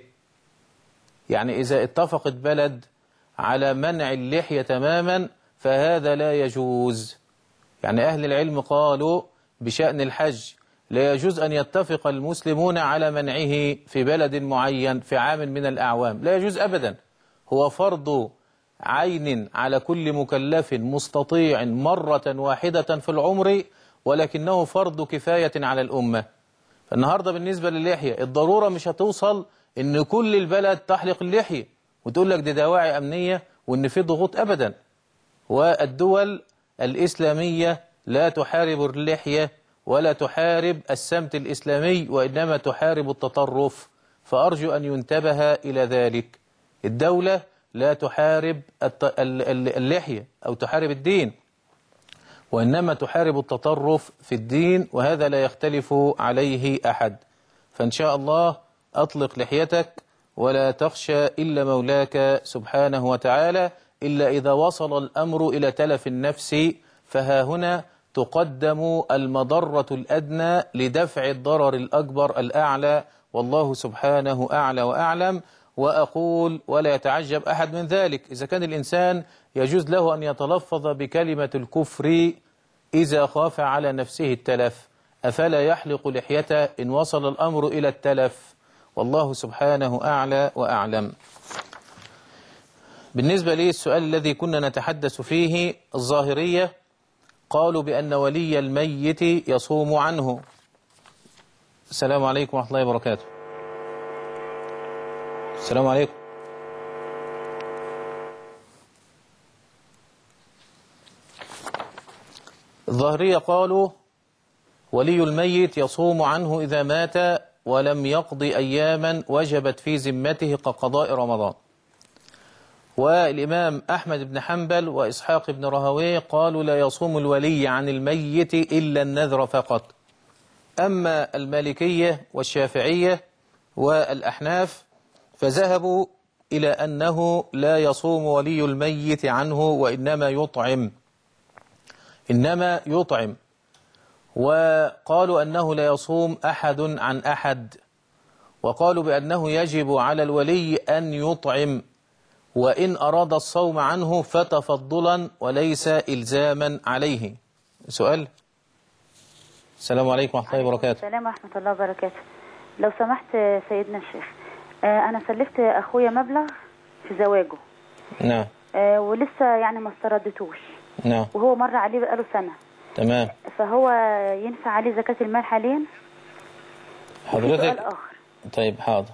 يعني اذا اتفقت بلد على منع اللحيه تماما فهذا لا يجوز. يعني اهل العلم قالوا بشأن الحج لا يجوز أن يتفق المسلمون على منعه في بلد معين في عام من الأعوام، لا يجوز أبدا. هو فرض عين على كل مكلف مستطيع مرة واحدة في العمر، ولكنه فرض كفاية على الأمة. فالنهاردة بالنسبة للحية الضرورة مش هتوصل إن كل البلد تحلق اللحية وتقول لك دي دواعي أمنية وإن في ضغوط أبدا. والدول الإسلامية لا تحارب اللحية ولا تحارب السمت الإسلامي، وإنما تحارب التطرف، فأرجو أن ينتبه إلى ذلك. الدولة لا تحارب اللحية أو تحارب الدين، وإنما تحارب التطرف في الدين، وهذا لا يختلف عليه أحد. فإن شاء الله أطلق لحيتك ولا تخشى إلا مولاك سبحانه وتعالى، إلا إذا وصل الأمر إلى تلف النفس، فها هنا تقدم المضرة الأدنى لدفع الضرر الأكبر الأعلى، والله سبحانه أعلى وأعلم. وأقول ولا يتعجب أحد من ذلك إذا كان الإنسان يجوز له أن يتلفظ بكلمة الكفر إذا خاف على نفسه التلف، أفلا يحلق لحيته إن وصل الأمر إلى التلف؟ والله سبحانه أعلى وأعلم. بالنسبة لي السؤال الذي كنا نتحدث فيه، الظاهرية قالوا بأن ولي الميت يصوم عنه. السلام عليكم ورحمة الله وبركاته. السلام عليكم. الظاهرية قالوا ولي الميت يصوم عنه إذا مات ولم يقضي أياما وجبت في ذمته كقضاء رمضان. والإمام أحمد بن حنبل وإسحاق بن راهويه قالوا لا يصوم الولي عن الميت إلا النذر فقط. أما المالكية والشافعية والأحناف فذهبوا إلى أنه لا يصوم ولي الميت عنه وإنما يطعم إنما يطعم وقالوا أنه لا يصوم أحد عن أحد، وقالوا بأنه يجب على الولي أن يطعم، وإن أراد الصوم عنه فتفضلا وليس إلزاما عليه. سؤال. السلام عليكم ورحمة الله وبركاته.
السلام ورحمة الله وبركاته. لو سمحت سيدنا الشيخ، أنا سلفت أخويا مبلغ في زواجه.
نعم.
ولسه يعني ما استردتوش.
نعم.
وهو مر عليه بقاله سنة.
تمام.
فهو ينفع عليه زكاة المال حاليا؟
حضرتك؟
سؤال آخر. طيب
حاضر.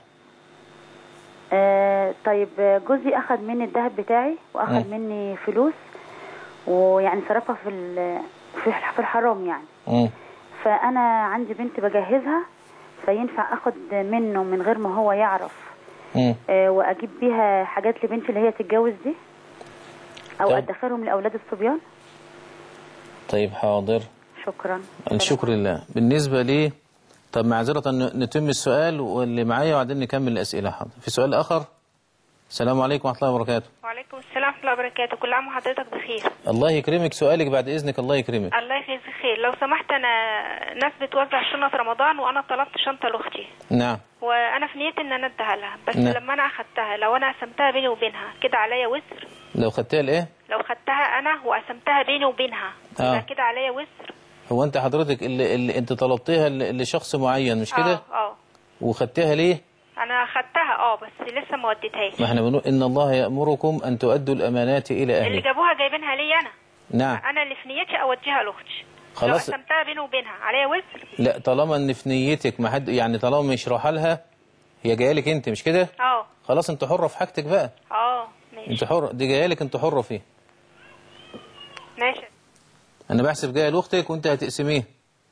آه طيب جوزي أخذ مني الذهب بتاعي وأخذ م. مني فلوس، ويعني صرفها في في الحرام يعني. م. فأنا عندي بنت بجهزها، فينفع أخذ منه من غير ما هو يعرف آه وأجيب بيها حاجات لبنتي اللي هي تتجوز دي، أو طيب. أدخرهم لأولاد الصبيان؟
طيب حاضر.
شكرا.
الشكر لله. بالنسبة لي طب معذرة نتم السؤال واللي معايا وبعدين نكمل الأسئلة. حاضر. في سؤال آخر. السلام عليكم ورحمة الله وبركاته.
وعليكم السلام ورحمة الله وبركاته. كل عام وحضرتك بخير.
الله يكرمك. سؤالك بعد إذنك. الله يكرمك.
الله يخليك بخير. لو سمحت، أنا ناس بتوزع شنطة رمضان وأنا طلبت شنطة لأختي.
نعم.
وأنا في نيتي إن أنا أديها لها، بس
نعم.
لما أنا أخدتها لو أنا قسمتها بيني وبينها كده عليا وزر؟
لو خدتها لإيه؟
لو خدتها أنا وقسمتها بيني وبينها
آه.
كده عليا وزر؟
هو أنت حضرتك اللي, اللي أنت طلبتيها لشخص معين مش كده؟
اه اه.
وخدتها ليه؟
أنا خدتها اه بس لسه ما وديتهاش.
ما احنا بنقول إن الله يأمركم أن تؤدوا الأمانات إلى أهلها.
اللي جابوها جايبينها لي أنا.
نعم.
أنا اللي في نيتي أوديها لأختي.
خلاص.
لو قسمتها بيني وبينها عليا وزر؟
لا، طالما إن في نيتك ما حد يعني طالما مش رايحة لها، هي جايه لك أنت مش كده؟
اه.
خلاص أنت حرة في حاجتك بقى.
اه ماشي.
أنت حرة، دي جايه لك أنت حرة فيها.
ماشي.
أنا بحسب جايه لأختك وأنت هتقسميه.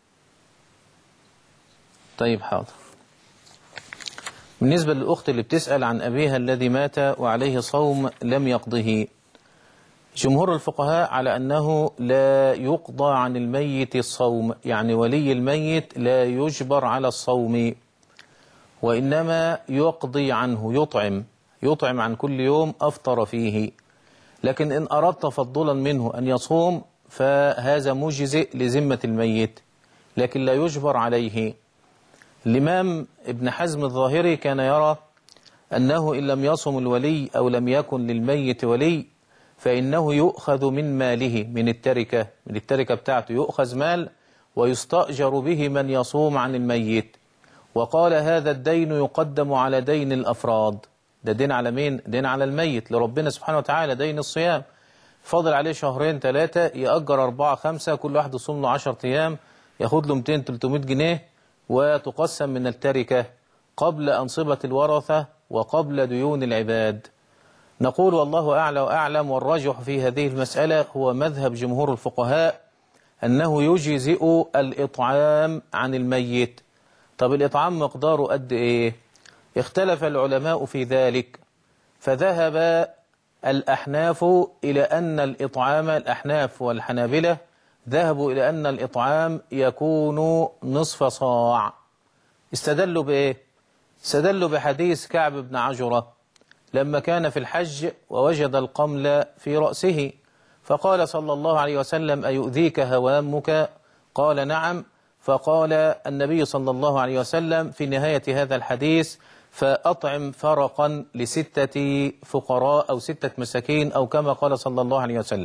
طيب حاضر. بالنسبة للأخت اللي بتسأل عن أبيها الذي مات وعليه صوم لم يقضه، جمهور الفقهاء على أنه لا يقضى عن الميت الصوم، يعني ولي الميت لا يجبر على الصوم، وإنما يقضي عنه، يطعم يطعم عن كل يوم أفطر فيه. لكن إن أراد تفضلا منه أن يصوم فهذا مجزئ لذمة الميت، لكن لا يجبر عليه. الإمام ابن حزم الظاهري كان يرى أنه إن لم يصم الولي أو لم يكن للميت ولي فإنه يؤخذ من ماله، من التركة من التركة بتاعته يؤخذ مال ويستأجر به من يصوم عن الميت. وقال هذا الدين يقدم على دين الأفراد. ده دين على مين؟ دين على الميت لربنا سبحانه وتعالى، دين الصيام. فاضل عليه شهرين ثلاثة، يأجر أربعة خمسة، كل واحد يصوم له عشر أيام، ياخد له مئتين ثلاثمائة جنيه، وتقسم من التركة قبل أنصبة الورثة وقبل ديون العباد. نقول والله أعلى وأعلم، والراجح في هذه المسألة هو مذهب جمهور الفقهاء أنه يجزئ الإطعام عن الميت. طب الإطعام مقداره قد إيه؟ اختلف العلماء في ذلك، فذهب الأحناف إلى أن الإطعام، الأحناف والحنابلة ذهبوا إلى أن الإطعام يكون نصف صاع. استدلوا بإيه؟ استدلوا بحديث كعب بن عجرة لما كان في الحج ووجد القمل في رأسه، فقال صلى الله عليه وسلم أيؤذيك هوامك؟ قال نعم. فقال النبي صلى الله عليه وسلم في نهاية هذا الحديث فأطعم فرقا لستة فقراء أو ستة مساكين، أو كما قال صلى الله عليه وسلم.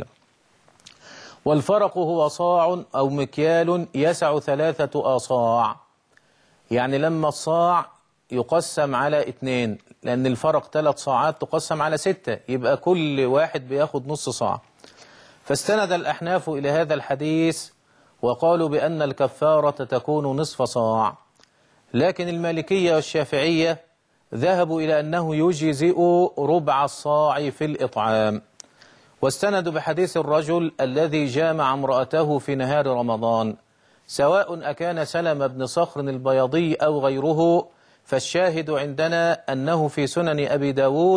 والفرق هو صاع أو مكيال يسع ثلاثة آصاع، يعني لما الصاع يقسم على اثنين، لأن الفرق ثلاث صاعات تقسم على ستة، يبقى كل واحد بياخد نص صاع. فاستند الأحناف إلى هذا الحديث وقالوا بأن الكفارة تكون نصف صاع. لكن المالكية والشافعية ذهبوا إلى أنه يجزئ ربع الصاع في الإطعام، واستندوا بحديث الرجل الذي جامع امرأته في نهار رمضان، سواء أكان سلم بن صخر البياضي أو غيره، فالشاهد عندنا أنه في سنن أبي داود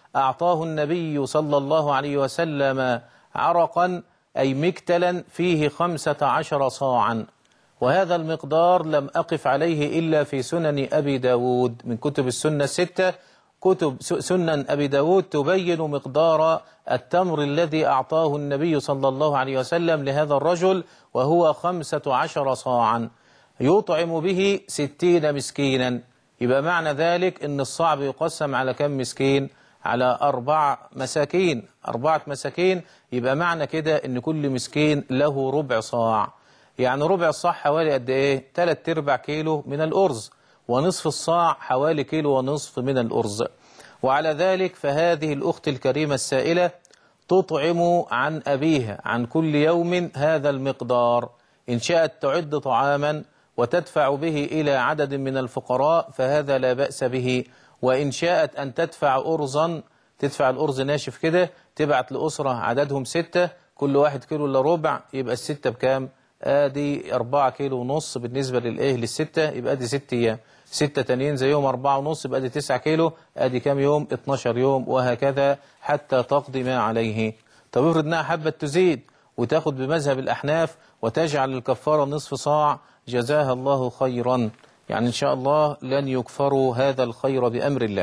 أعطاه النبي صلى الله عليه وسلم عرقا أي مكتلا فيه خمسة عشر صاعا، وهذا المقدار لم أقف عليه إلا في سنن أبي داود من كتب السنة الستة. كتب سنن أبي داود تبين مقدار التمر الذي أعطاه النبي صلى الله عليه وسلم لهذا الرجل، وهو خمسة عشر صاعا يطعم به ستين مسكينا. يبقى معنى ذلك أن الصاع يقسم على كم مسكين؟ على أربع مساكين، أربعة مساكين. يبقى معنى كده أن كل مسكين له ربع صاع. يعني ربع الصاع حوالي قد إيه؟ تلات ارباع كيلو من الأرز، ونصف الصاع حوالي كيلو ونصف من الأرز. وعلى ذلك فهذه الأخت الكريمة السائلة تطعم عن أبيها عن كل يوم هذا المقدار. إن شاءت تعد طعاما وتدفع به إلى عدد من الفقراء فهذا لا بأس به، وإن شاءت أن تدفع أرزا، تدفع الأرز ناشف كده، تبعت لأسرة عددهم ستة، كل واحد كيلو إلا ربع، يبقى الستة بكام؟ ادي أربعة كيلو ونص بالنسبة للإيه للستة، يبقى ادي ست أيام، ستة تانيين زيهم أربعة ونص، يبقى ادي تسعة كيلو، ادي كام يوم؟ اتناشر يوم، وهكذا حتى تقضي ما عليه. طب افرض انها حبت تزيد وتاخد بمذهب الأحناف وتجعل الكفارة نصف صاع، جزاها الله خيرا، يعني إن شاء الله لن يكفروا هذا الخير بأمر الله.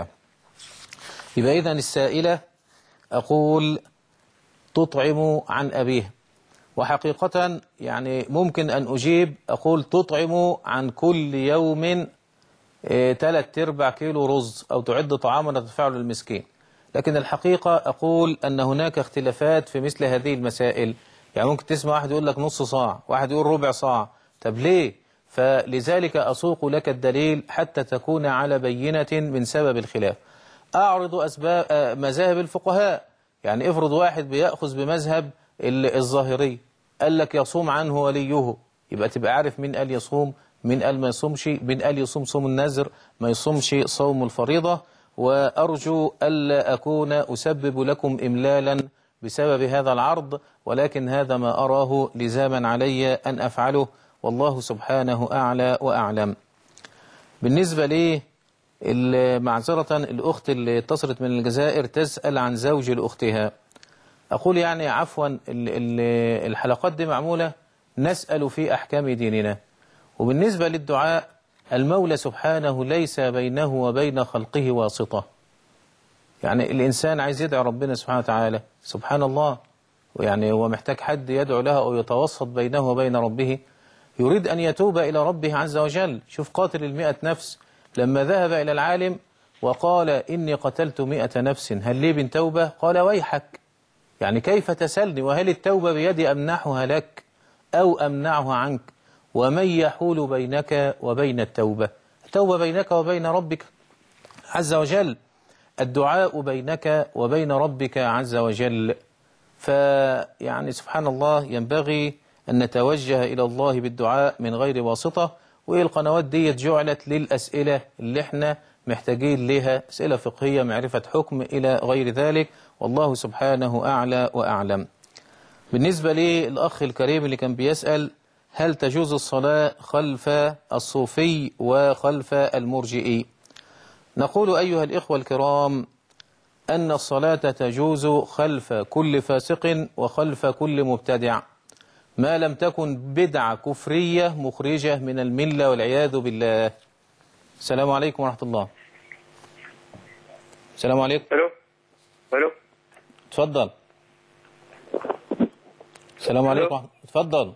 يبقى إذن السائلة أقول تطعم عن أبيه، وحقيقة يعني ممكن أن أجيب أقول تطعم عن كل يوم ثلاث ارباع كيلو رز، أو تعد طعاما تدفعه للمسكين. لكن الحقيقة أقول أن هناك اختلافات في مثل هذه المسائل. يعني ممكن تسمع واحد يقول لك نص صاع، واحد يقول ربع صاع، طب ليه؟ فلذلك أسوق لك الدليل حتى تكون على بينة من سبب الخلاف. أعرض أسباب مذاهب الفقهاء. يعني افرض واحد بيأخذ بمذهب الظاهري قال لك يصوم عنه وليه، يبقى تبقى عارف مين قال يصوم، مين قال ما يصومش، مين قال يصوم صوم النذر ما يصومش صوم الفريضة. وأرجو ألا أكون أسبب لكم إملالا بسبب هذا العرض، ولكن هذا ما أراه لزاما علي أن أفعله، والله سبحانه أعلى وأعلم. بالنسبة لي معذرة الأخت اللي اتصلت من الجزائر تسأل عن زوج لأختها، أقول يعني عفوا الحلقات دي معمولة نسأل في أحكام ديننا. وبالنسبة للدعاء المولى سبحانه ليس بينه وبين خلقه واسطة. يعني الإنسان عايز يدعي ربنا سبحانه وتعالى، سبحان الله، يعني هو محتاج حد يدعو له أو يتوسط بينه وبين ربه، يريد أن يتوب إلى ربه عز وجل. شوف قاتل المئة نفس لما ذهب إلى العالم وقال إني قتلت مئة نفس هل لي من توبة؟ قال ويحك، يعني كيف تسألني وهل التوبة بيدي أمنحها لك أو أمنعها عنك؟ ومن يحول بينك وبين التوبة؟ التوبة بينك وبين ربك عز وجل، الدعاء بينك وبين ربك عز وجل. فيعني سبحان الله ينبغي أن نتوجه إلى الله بالدعاء من غير واسطة. وإيه القنوات دي جعلت للأسئلة اللي احنا محتاجين لها، أسئلة فقهية، معرفة حكم إلى غير ذلك، والله سبحانه أعلى وأعلم. بالنسبة للأخ الكريم اللي كان بيسأل هل تجوز الصلاة خلف الصوفي وخلف المرجئي، نقول أيها الإخوة الكرام أن الصلاة تجوز خلف كل فاسق وخلف كل مبتدع ما لم تكن بدعة كفرية مخرجة من الملة والعياذ بالله. السلام عليكم ورحمة الله. السلام عليكم.
الو الو
اتفضل. السلام عليكم. اتفضل.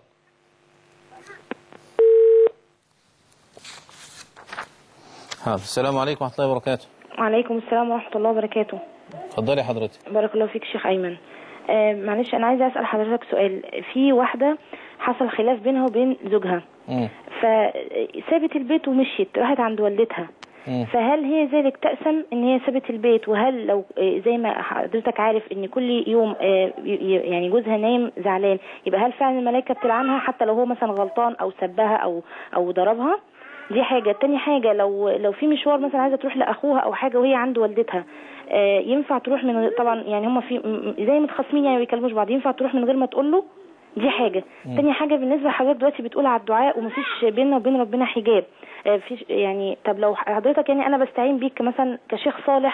السلام عليكم ورحمة الله وبركاته.
وعليكم السلام ورحمة الله وبركاته.
اتفضلي حضرتك.
بارك الله فيك شيخ أيمن. آه معلش أنا عايزة أسأل حضرتك سؤال. في واحدة حصل خلاف بينها وبين زوجها، فسابت البيت ومشيت راحت عند والدتها، مم. فهل هي ذلك تأسم ان هي سابت البيت؟ وهل لو زي ما حضرتك عارف ان كل يوم يعني جوزها نايم زعلان، يبقى هل فعلا الملائكة بتلعنها حتى لو هو مثلا غلطان او سبها او او ضربها؟ دي حاجة. تاني حاجة، لو لو في مشوار مثلا عايزة تروح لأخوها أو حاجة وهي عند والدتها، آه ينفع تروح من طبعا يعني هم في زي متخاصمين يعني ما بيكلموش بعض، ينفع تروح من غير ما تقول له؟ دي حاجة. م. تاني حاجة، بالنسبة لحضرتك دلوقتي بتقول على الدعاء ومفيش بيننا وبين ربنا حجاب، آه في يعني طب لو حضرتك يعني أنا بستعين بيك مثلا كشيخ صالح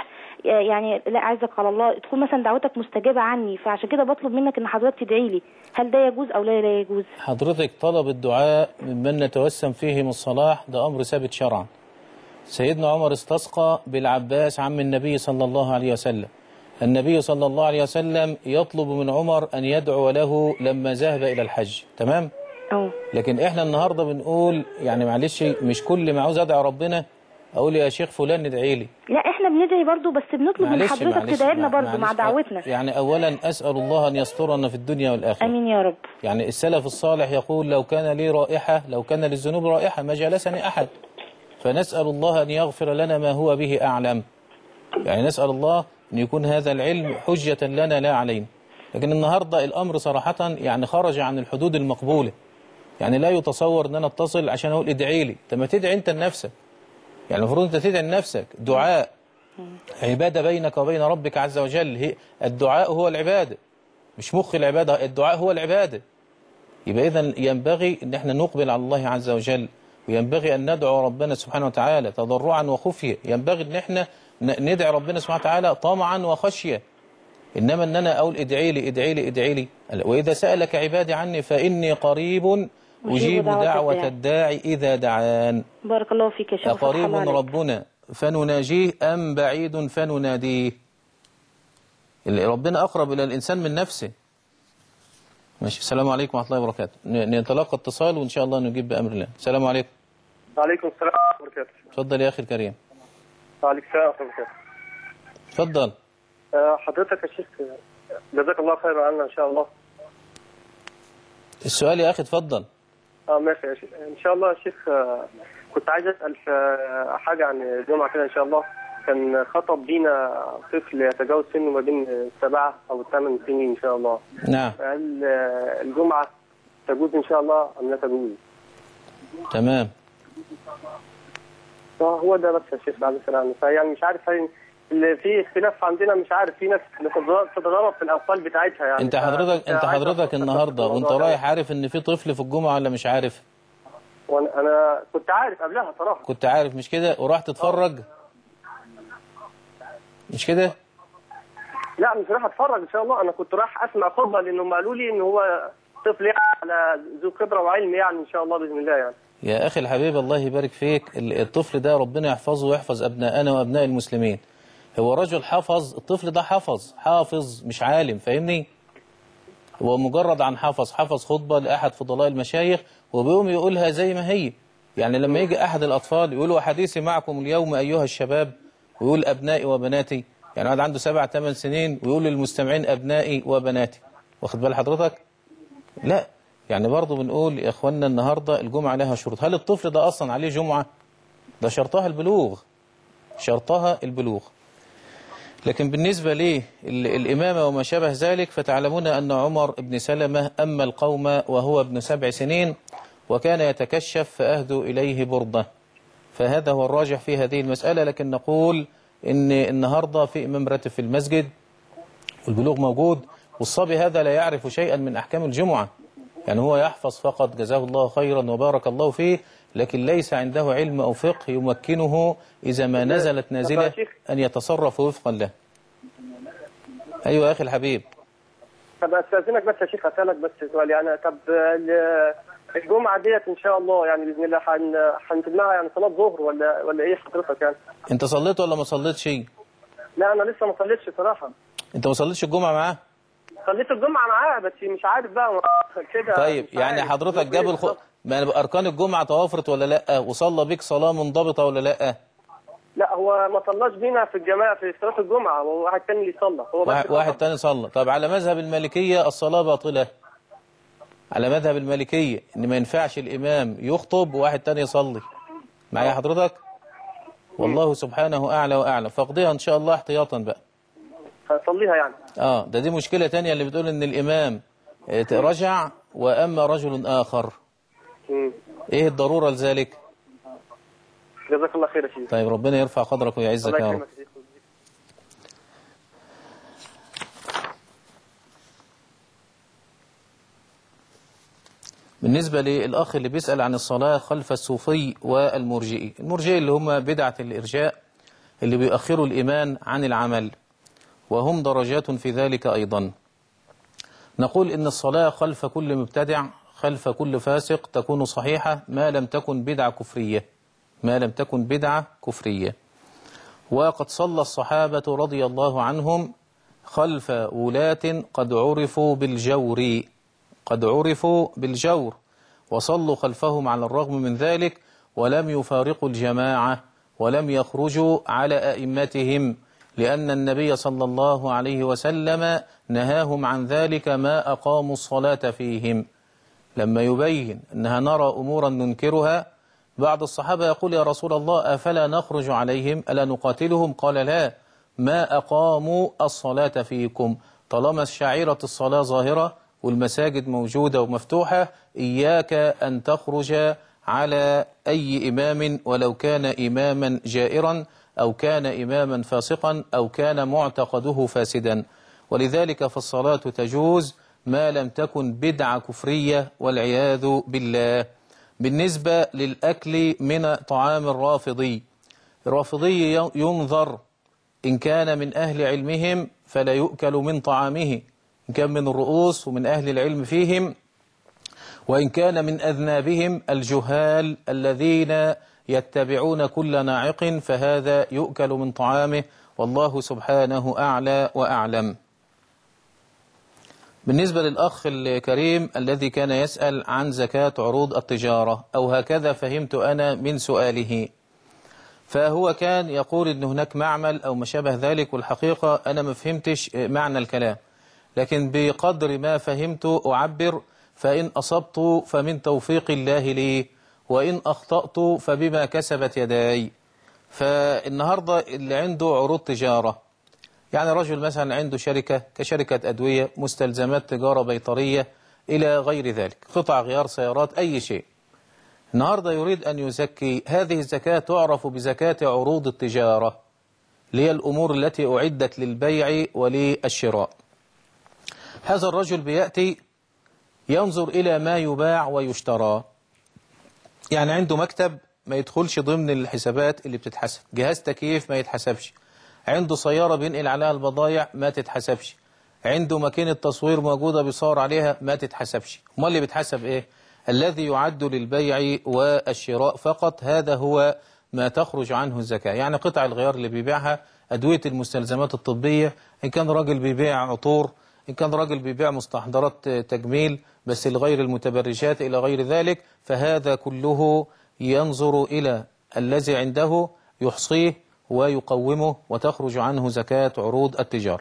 يعني لا عايزك على الله تكون مثلا دعوتك مستجابة عني، فعشان كده بطلب منك ان حضرتك تدعي لي، هل ده يجوز او لا لا يجوز؟
حضرتك طلب الدعاء ممن نتوسم فيهم الصلاح ده أمر ثابت شرعا. سيدنا عمر استسقى بالعباس عم النبي صلى الله عليه وسلم. النبي صلى الله عليه وسلم يطلب من عمر أن يدعو له لما ذهب إلى الحج. تمام؟
أوه.
لكن إحنا النهاردة بنقول يعني معلش مش كل ما عاوز أدعو ربنا أقول يا شيخ فلان ادعي لي.
لا إحنا بندعي برضو، بس بنطلب من حضرتك تدعي لنا برضو مع دعوتنا.
يعني أولا أسأل الله أن يسترنا في الدنيا والآخرة.
آمين يا رب.
يعني السلف الصالح يقول لو كان لي رائحة لو كان للذنوب رائحة ما جلسني أحد، فنسأل الله أن يغفر لنا ما هو به أعلم. يعني نسأل الله أن يكون هذا العلم حجة لنا لا علينا. لكن النهاردة الأمر صراحة يعني خرج عن الحدود المقبولة. يعني لا يتصور أن أنا اتصل عشان أقول ادعي لي. طب ما تدعي أنت لنفسك. يعني المفروض أنت تدعي لنفسك. دعاء عبادة بينك وبين ربك عز وجل. هي الدعاء هو العبادة، مش مخ العبادة، الدعاء هو العبادة. يبقى إذن ينبغي أن احنا نقبل على الله عز وجل، وينبغي أن ندعو ربنا سبحانه وتعالى تضرعا وخفية. ينبغي أن احنا ندعي ربنا سبحانه وتعالى طمعا وخشية. إنما أن أنا أقول ادعي لي ادعي لي ادعي لي. وإذا سألك عبادي عني فإني قريب أجيب دعوة الداعي إذا دعان.
بارك الله فيك يا شيخ.
أقريب ربنا فنناجيه أم بعيد فنناديه؟ ربنا أقرب إلى الإنسان من نفسه. ماشي. السلام عليكم ورحمة الله وبركاته. نتلقى اتصال وإن شاء الله نجيب بأمر الله. السلام عليكم.
وعليكم السلام ورحمة الله وبركاته.
اتفضل يا أخي الكريم.
وعليكم السلام ورحمة الله وبركاته.
اتفضل.
حضرتك يا شيخ جزاك الله خير عنا إن شاء الله.
السؤال يا أخي اتفضل.
اه ماشي يا شيخ. إن شاء الله يا شيخ كنت عايز أسأل في حاجة عن الجمعة كده إن شاء الله. كان خطب بينا طفل يتجاوز سنه ما بين السبعة أو الثمان سنين إن شاء الله.
نعم.
هل الجمعة تجوز إن شاء الله أم لا تجوز؟
تمام.
هو ده بس يا شيخ بعد السلامة. فيعني مش عارف اللي في اختلاف عندنا، مش عارف في ناس بتتضرب في الأطفال بتاعتها يعني.
أنت حضرتك أنت حضرتك النهاردة وأنت رايح عارف إن في طفل في الجمعة ولا مش عارف؟
وأنا أنا كنت عارف قبلها صراحة.
كنت عارف مش كده وراح تتفرج؟ مش كده؟
لا مش رايح اتفرج ان شاء الله. انا كنت رايح اسمع خطبه لانهم قالوا لي ان هو طفل يعني على ذو خبره وعلم يعني ان شاء الله باذن الله يعني.
يا اخي الحبيب الله يبارك فيك. الطفل ده ربنا يحفظه ويحفظ ابنائنا وابناء المسلمين. هو رجل حفظ، الطفل ده حفظ حافظ مش عالم، فاهمني؟ هو مجرد عن حفظ حفظ خطبه لاحد فضلاء المشايخ وبيقوم يقولها زي ما هي. يعني لما يجي احد الاطفال يقول حديثي معكم اليوم ايها الشباب، ويقول أبنائي وبناتي، يعني واحد عنده سبع ثمان سنين ويقول للمستمعين أبنائي وبناتي، واخد بال حضرتك؟ لا، يعني برضه بنقول يا إخواننا النهاردة الجمعة لها شروط. هل الطفل ده أصلا عليه جمعة؟ ده شرطها البلوغ، شرطها البلوغ. لكن بالنسبة ليه الإمامة وما شابه ذلك فتعلمون أن عمر بن سلمة أما القوم وهو ابن سبع سنين وكان يتكشف فأهدوا إليه بردة. فهذا هو الراجح في هذه المسألة. لكن نقول إن النهاردة في إمام راتب في المسجد والبلوغ موجود، والصبي هذا لا يعرف شيئا من أحكام الجمعة، يعني هو يحفظ فقط جزاه الله خيرا وبارك الله فيه، لكن ليس عنده علم أو فقه يمكنه إذا ما نزلت نازلة أن يتصرف وفقا له. أيوة يا أخي الحبيب.
طب أستاذنك بس يا شيخ أسألك بس سؤال يعني. طب الجمعة ديت إن شاء الله يعني بإذن الله هنتبناها يعني صلاة ظهر ولا ولا إيه حضرتك يعني؟
أنت صليت ولا ما صليتش؟
لا أنا لسه ما صليتش صراحة.
أنت ما صليتش الجمعة معاه؟
صليت الجمعة معاه بس مش عارف بقى كده.
طيب يعني حضرتك جاب الخ... ما أركان الجمعة توافرت ولا لأ؟ وصلى بك صلاة منضبطة ولا لأ؟
لا هو ما صلاش بينا في الجماعة في صلاة الجمعة، هو واحد تاني اللي صلى. هو بس
واحد, واحد تاني صلى. طب على مذهب المالكية الصلاة باطلة. على مذهب المالكية إن ما ينفعش الإمام يخطب وواحد تاني يصلي. معايا حضرتك؟ والله سبحانه أعلى وأعلم. فاقضيها إن شاء الله احتياطا بقى.
هصليها يعني.
آه ده دي مشكلة تانية اللي بتقول إن الإمام رجع وأما رجل آخر.
مم.
إيه الضرورة لذلك؟
جزاك الله خير يا شيخ.
طيب ربنا يرفع قدرك ويعزك يا رب. بالنسبة للأخ اللي بيسأل عن الصلاة خلف الصوفي والمرجئي، المرجئي اللي هم بدعة الإرجاء اللي بيؤخروا الإيمان عن العمل، وهم درجات في ذلك أيضا. نقول إن الصلاة خلف كل مبتدع، خلف كل فاسق، تكون صحيحة ما لم تكن بدعة كفرية، ما لم تكن بدعة كفرية. وقد صلى الصحابة رضي الله عنهم خلف ولاة قد عرفوا بالجور، قد عرفوا بالجور، وصلوا خلفهم على الرغم من ذلك، ولم يفارقوا الجماعة ولم يخرجوا على أئمتهم، لأن النبي صلى الله عليه وسلم نهاهم عن ذلك ما أقاموا الصلاة فيهم. لما يبين أنها نرى أمورا ننكرها، بعض الصحابة يقول يا رسول الله أفلا نخرج عليهم ألا نقاتلهم؟ قال لا، ما أقاموا الصلاة فيكم، طالما شعيرة الصلاة ظاهرة والمساجد موجودة ومفتوحة، إياك أن تخرج على أي إمام ولو كان إماما جائرا أو كان إماما فاسقا أو كان معتقده فاسدا. ولذلك فالصلاة تجوز ما لم تكن بدعة كفرية والعياذ بالله. بالنسبة للأكل من طعام الرافضي، الرافضي ينظر إن كان من أهل علمهم فلا يؤكل من طعامه، إن كان من الرؤوس ومن أهل العلم فيهم، وإن كان من أذنابهم الجهال الذين يتبعون كل ناعق فهذا يؤكل من طعامه، والله سبحانه أعلى وأعلم. بالنسبة للأخ الكريم الذي كان يسأل عن زكاة عروض التجارة، أو هكذا فهمت أنا من سؤاله، فهو كان يقول إن هناك معمل أو ما شابه ذلك، والحقيقة أنا ما فهمتش معنى الكلام، لكن بقدر ما فهمت أعبر، فإن أصبت فمن توفيق الله لي، وإن أخطأت فبما كسبت يداي. فالنهاردة اللي عنده عروض تجارة، يعني رجل مثلا عنده شركة كشركة أدوية، مستلزمات تجارة بيطرية إلى غير ذلك، قطع غيار سيارات، أي شيء، النهاردة يريد أن يزكي، هذه الزكاة تعرف بزكاة عروض التجارة، اللي هي الأمور التي أعدت للبيع وللشراء. هذا الرجل بيأتي ينظر إلى ما يباع ويشترى، يعني عنده مكتب ما يدخلش ضمن الحسابات اللي بتتحسب، جهاز تكييف ما يتحسبش، عنده سيارة بينقل عليها البضائع ما تتحسبش، عنده ماكينة تصوير موجودة بيصور عليها ما تتحسبش. امال اللي بيتحسب ايه؟ الذي يعد للبيع والشراء فقط، هذا هو ما تخرج عنه الزكاة. يعني قطع الغيار اللي بيبيعها، أدوية المستلزمات الطبية، إن كان راجل بيبيع عطور، إن كان راجل بيبيع مستحضرات تجميل بس لغير المتبرجات إلى غير ذلك، فهذا كله ينظر إلى الذي عنده يحصيه ويقومه وتخرج عنه زكاة عروض التجارة.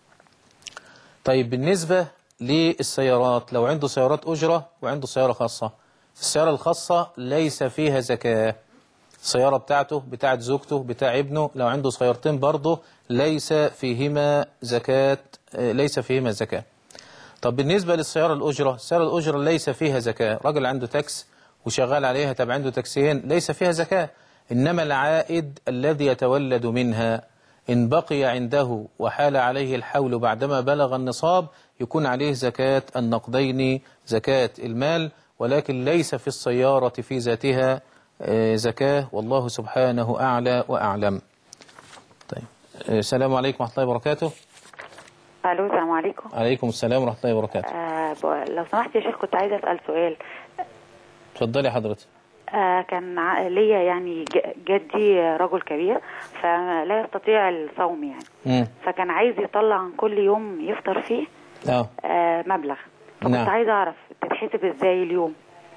طيب بالنسبة للسيارات، لو عنده سيارات أجرة وعنده سيارة خاصة، السيارة الخاصة ليس فيها زكاة، السيارة بتاعته بتاعت زوجته بتاع ابنه، لو عنده سيارتين برضه ليس فيهما زكاة، ليس فيهما زكاة. طب بالنسبة للسيارة الأجرة، السيارة الأجرة ليس فيها زكاة، راجل عنده تاكس وشغال عليها، طب عنده تاكسيين، ليس فيها زكاة، إنما العائد الذي يتولد منها إن بقي عنده وحال عليه الحول بعدما بلغ النصاب يكون عليه زكاة النقدين، زكاة المال، ولكن ليس في السيارة في ذاتها زكاة، والله سبحانه أعلى وأعلم. طيب السلام عليكم ورحمة الله وبركاته.
ألو السلام عليكم.
عليكم السلام ورحمة الله وبركاته.
آه لو سمحت يا شيخ كنت عايزة أسأل سؤال.
اتفضلي حضرتك.
آه كان ليا يعني جدي رجل كبير فلا يستطيع الصوم يعني
مم.
فكان عايز يطلع كل يوم يفطر فيه
اه
آه مبلغ، فكنت
نعم.
عايزة أعرف تتحسب إزاي اليوم.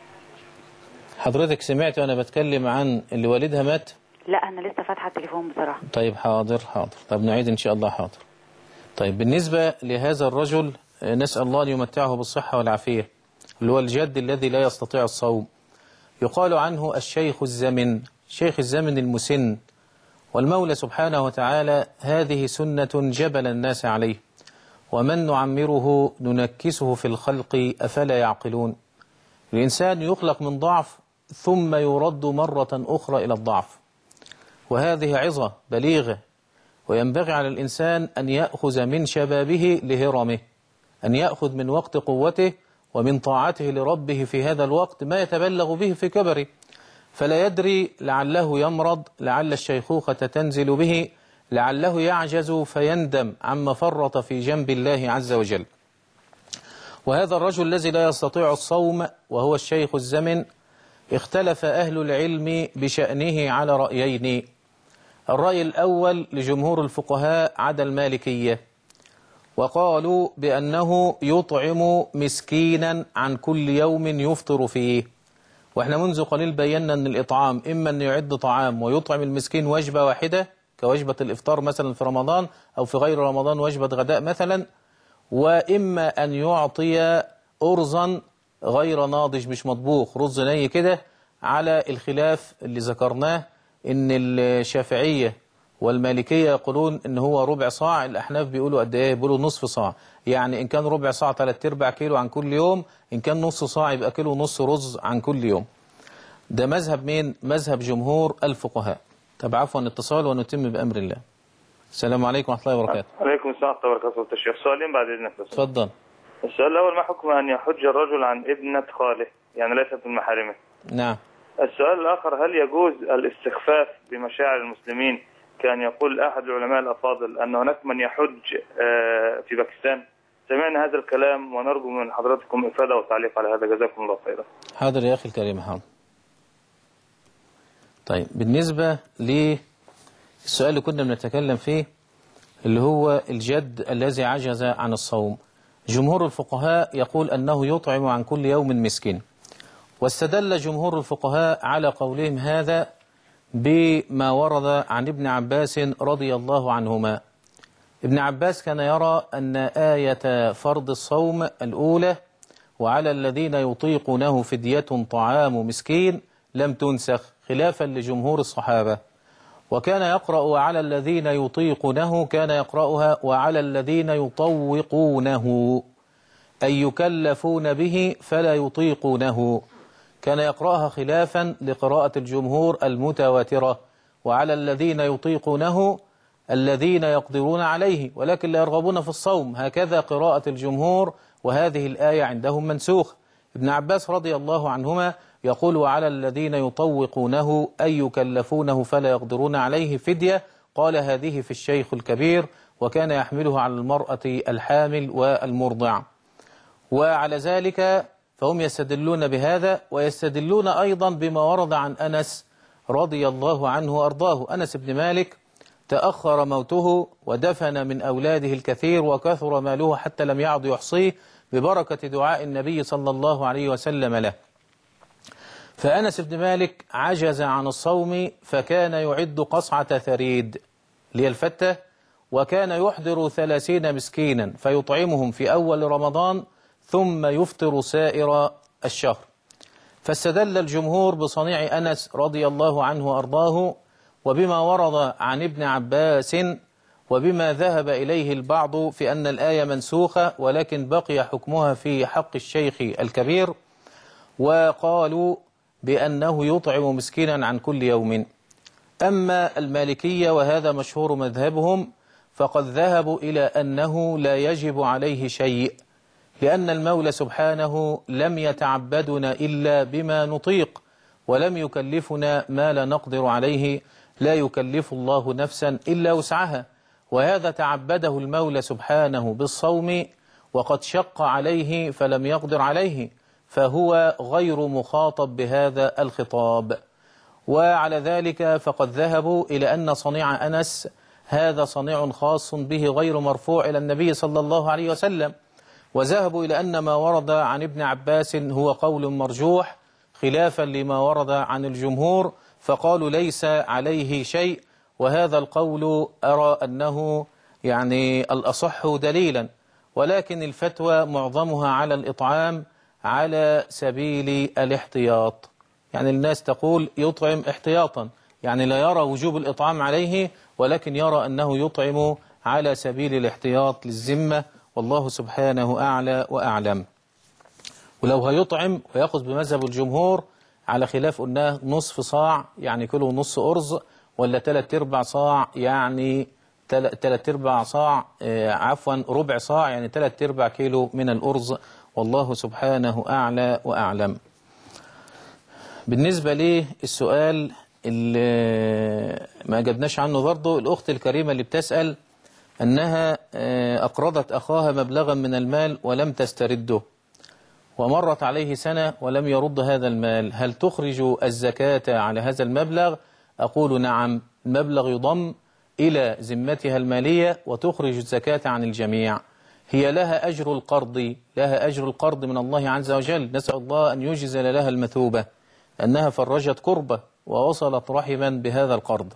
حضرتك سمعت وأنا بتكلم عن اللي والدها مات؟
لا أنا لسه فاتحة التليفون بصراحة.
طيب حاضر حاضر، طب نعيد إن شاء الله. حاضر. طيب بالنسبة لهذا الرجل نسأل الله أن يمتعه بالصحة والعافية، اللي هو الجد الذي لا يستطيع الصوم، يقال عنه الشيخ الزمن، شيخ الزمن المسن، والمولى سبحانه وتعالى هذه سنة جبل الناس عليه، ومن نعمره ننكسه في الخلق أفلا يعقلون. الإنسان يخلق من ضعف ثم يرد مرة أخرى إلى الضعف، وهذه عظة بليغة، وينبغي على الإنسان أن يأخذ من شبابه لهرمه، أن يأخذ من وقت قوته ومن طاعته لربه في هذا الوقت ما يتبلغ به في كبره. فلا يدري، لعله يمرض، لعل الشيخوخة تنزل به، لعله يعجز فيندم عما فرط في جنب الله عز وجل. وهذا الرجل الذي لا يستطيع الصوم وهو الشيخ الزمن، اختلف أهل العلم بشأنه على رأيين. الرأي الأول لجمهور الفقهاء عدا المالكية، وقالوا بأنه يطعم مسكينا عن كل يوم يفطر فيه. وإحنا منذ قليل بينا أن الإطعام إما أن يعد طعام ويطعم المسكين وجبة واحدة كوجبة الإفطار مثلا في رمضان، أو في غير رمضان وجبة غداء مثلا، وإما أن يعطي أرزا غير ناضج مش مطبوخ، رز ني كده، على الخلاف اللي ذكرناه إن الشافعية والمالكية يقولون إن هو ربع صاع، الأحناف بيقولوا قد إيه؟ بيقولوا نصف صاع. يعني إن كان ربع صاع ثلاث أرباع كيلو عن كل يوم، إن كان نص صاع يبقى كيلو ونص رز عن كل يوم. ده مذهب مين؟ مذهب جمهور الفقهاء. طب عفوا اتصال ونتم بأمر الله. السلام عليكم ورحمة الله وبركاته.
وعليكم السلام ورحمة الله وبركاته. الشيخ سؤالين بعد إذنك.
اتفضل.
السؤال الأول: ما حكم أن يحج الرجل عن ابنة خاله، يعني ليست من محارمه؟
نعم.
السؤال الآخر: هل يجوز الاستخفاف بمشاعر المسلمين، كان يقول أحد العلماء الأفاضل أن هناك من يحج في باكستان؟ سمعنا هذا الكلام ونرجو من حضراتكم إفادة وتعليق على هذا، جزاكم الله خيرا.
حاضر يا أخي الكريم، حاضر. طيب، بالنسبة للسؤال اللي كنا بنتكلم فيه اللي هو الجد الذي عجز عن الصوم، جمهور الفقهاء يقول أنه يطعم عن كل يوم مسكين. واستدل جمهور الفقهاء على قولهم هذا بما ورد عن ابن عباس رضي الله عنهما. ابن عباس كان يرى أن آية فرض الصوم الأولى وعلى الذين يطيقونه فدية طعام مسكين لم تنسخ، خلافا لجمهور الصحابة. وكان يقرأ وعلى الذين يطيقونه، كان يقرأها وعلى الذين يطوقونه، أي يكلفون به فلا يطيقونه. كان يقرأها خلافا لقراءة الجمهور المتواترة، وعلى الذين يطيقونه الذين يقدرون عليه ولكن لا يرغبون في الصوم، هكذا قراءة الجمهور، وهذه الآية عندهم منسوخ. ابن عباس رضي الله عنهما يقول وعلى الذين يطوقونه أي يكلفونه فلا يقدرون عليه فدية، قال هذه في الشيخ الكبير، وكان يحمله على المرأة الحامل والمرضع. وعلى ذلك فهم يستدلون بهذا، ويستدلون أيضا بما ورد عن أنس رضي الله عنه وأرضاه. أنس بن مالك تأخر موته ودفن من أولاده الكثير وكثر ماله حتى لم يعد يحصيه ببركة دعاء النبي صلى الله عليه وسلم له. فأنس بن مالك عجز عن الصوم، فكان يعد قصعة ثريد للفتة، وكان يحضر ثلاثين مسكينا فيطعمهم في أول رمضان ثم يفطر سائر الشهر. فاستدل الجمهور بصنيع أنس رضي الله عنه وأرضاه، وبما ورد عن ابن عباس، وبما ذهب إليه البعض في أن الآية منسوخة ولكن بقي حكمها في حق الشيخ الكبير، وقالوا بأنه يطعم مسكينا عن كل يوم. أما المالكية وهذا مشهور مذهبهم فقد ذهبوا إلى أنه لا يجب عليه شيء، لأن المولى سبحانه لم يتعبدنا إلا بما نطيق، ولم يكلفنا ما لا نقدر عليه، لا يكلف الله نفسا إلا وسعها. وهذا تعبده المولى سبحانه بالصوم وقد شق عليه فلم يقدر عليه، فهو غير مخاطب بهذا الخطاب. وعلى ذلك فقد ذهبوا إلى أن صنيع أنس هذا صنيع خاص به غير مرفوع إلى النبي صلى الله عليه وسلم، وذهبوا إلى أن ما ورد عن ابن عباس هو قول مرجوح خلافا لما ورد عن الجمهور، فقالوا ليس عليه شيء. وهذا القول أرى أنه يعني الأصح دليلا، ولكن الفتوى معظمها على الإطعام على سبيل الاحتياط. يعني الناس تقول يطعم احتياطا، يعني لا يرى وجوب الإطعام عليه، ولكن يرى أنه يطعم على سبيل الاحتياط للذمة، والله سبحانه أعلى وأعلم. ولو هيطعم ويأخذ بمذهب الجمهور على خلاف قلناه نصف صاع يعني كيلو ونص أرز، ولا تلات ارباع صاع يعني تلات ارباع صاع آه عفوا ربع صاع يعني تلات ارباع كيلو من الأرز، والله سبحانه أعلى وأعلم. بالنسبة لي السؤال اللي ما أجبناش عنه برضه، الأخت الكريمة اللي بتسأل أنها أقرضت أخاها مبلغا من المال ولم تسترده، ومرت عليه سنة ولم يرد هذا المال، هل تخرج الزكاة على هذا المبلغ؟ أقول نعم، المبلغ يضم إلى ذمتها المالية وتخرج الزكاة عن الجميع. هي لها أجر القرض، لها أجر القرض من الله عز وجل، نسأل الله أن يجزل لها المثوبة أنها فرجت كربة ووصلت رحما بهذا القرض،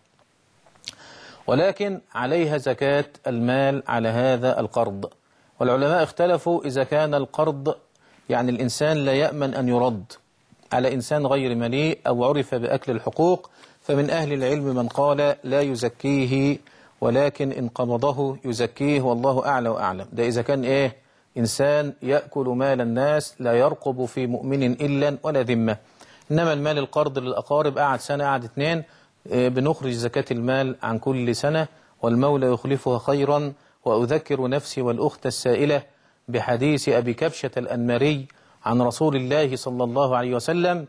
ولكن عليها زكاة المال على هذا القرض. والعلماء اختلفوا إذا كان القرض يعني الإنسان لا يأمن أن يرد على إنسان غير مليء أو عرف بأكل الحقوق، فمن أهل العلم من قال لا يزكيه ولكن إن قبضه يزكيه، والله أعلى وأعلم. ده إذا كان إيه؟ إنسان يأكل مال الناس لا يرقب في مؤمن إلا ولا ذمة. إنما المال القرض للأقارب قعد سنة قعد اتنين، بنخرج زكاة المال عن كل سنة، والمولى يخلفها خيرا. وأذكر نفسي والأخت السائلة بحديث أبي كبشة الأنماري عن رسول الله صلى الله عليه وسلم: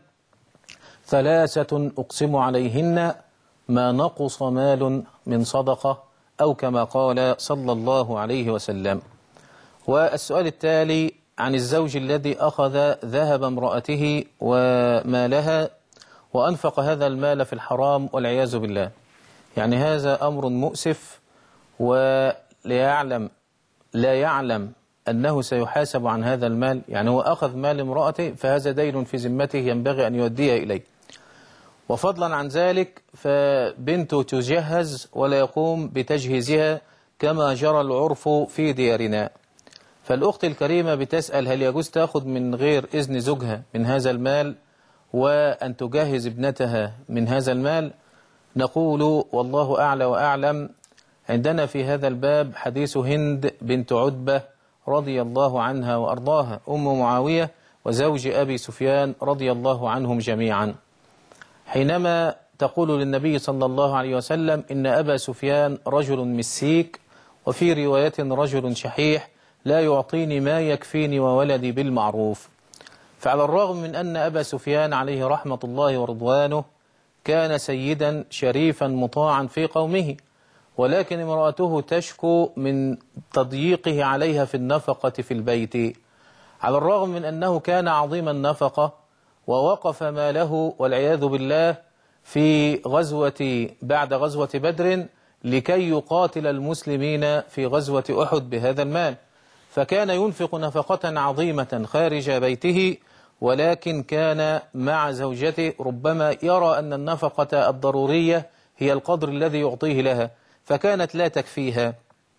ثلاثة أقسم عليهن ما نقص مال من صدقة، أو كما قال صلى الله عليه وسلم. والسؤال التالي عن الزوج الذي أخذ ذهب امرأته ومالها وأنفق هذا المال في الحرام والعياذ بالله. يعني هذا أمر مؤسف، ولا يعلم لا يعلم أنه سيحاسب عن هذا المال. يعني هو أخذ مال امرأته فهذا دين في ذمته ينبغي أن يوديه إليه، وفضلا عن ذلك فبنته تجهز ولا يقوم بتجهيزها كما جرى العرف في ديارنا. فالأخت الكريمة بتسأل هل يجوز تأخذ من غير إذن زوجها من هذا المال وأن تجهز ابنتها من هذا المال؟ نقول والله أعلى وأعلم. عندنا في هذا الباب حديث هند بنت عتبة رضي الله عنها وأرضاها، أم معاوية وزوج أبي سفيان رضي الله عنهم جميعا، حينما تقول للنبي صلى الله عليه وسلم: إن أبا سفيان رجل مسيك، وفي رواية رجل شحيح لا يعطيني ما يكفيني وولدي بالمعروف. فعلى الرغم من أن أبا سفيان عليه رحمة الله ورضوانه كان سيدا شريفا مطاعا في قومه، ولكن امرأته تشكو من تضييقه عليها في النفقة في البيت، على الرغم من أنه كان عظيم النفقة ووقف ماله والعياذ بالله في غزوة بعد غزوة بدر لكي يقاتل المسلمين في غزوة أحد بهذا المال، فكان ينفق نفقة عظيمة خارج بيته، ولكن كان مع زوجته ربما يرى أن النفقة الضرورية هي القدر الذي يعطيه لها، فكانت لا تكفيها.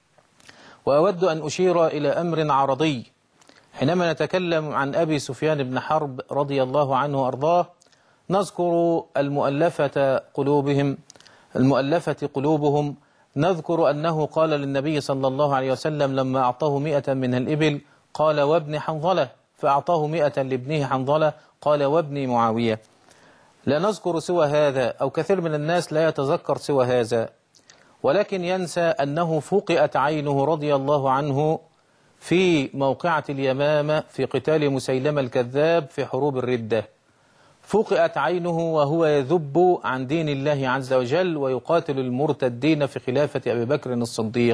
وأود أن أشير إلى أمر عرضي. حينما نتكلم عن أبي سفيان بن حرب رضي الله عنه وأرضاه نذكر المؤلفة قلوبهم المؤلفة قلوبهم نذكر أنه قال للنبي صلى الله عليه وسلم لما أعطاه مئة من الإبل قال: وابن حنظلة، فأعطاه مئة لابنه حنظلة قال: وابن معاوية. لا نذكر سوى هذا، أو كثير من الناس لا يتذكر سوى هذا، ولكن ينسى أنه فقئت عينه رضي الله عنه في موقعة اليمامة في قتال مسيلمة الكذاب في حروب الردة. فقئت عينه وهو يذب عن دين الله عز وجل ويقاتل المرتدين في خلافة أبي بكر الصديق.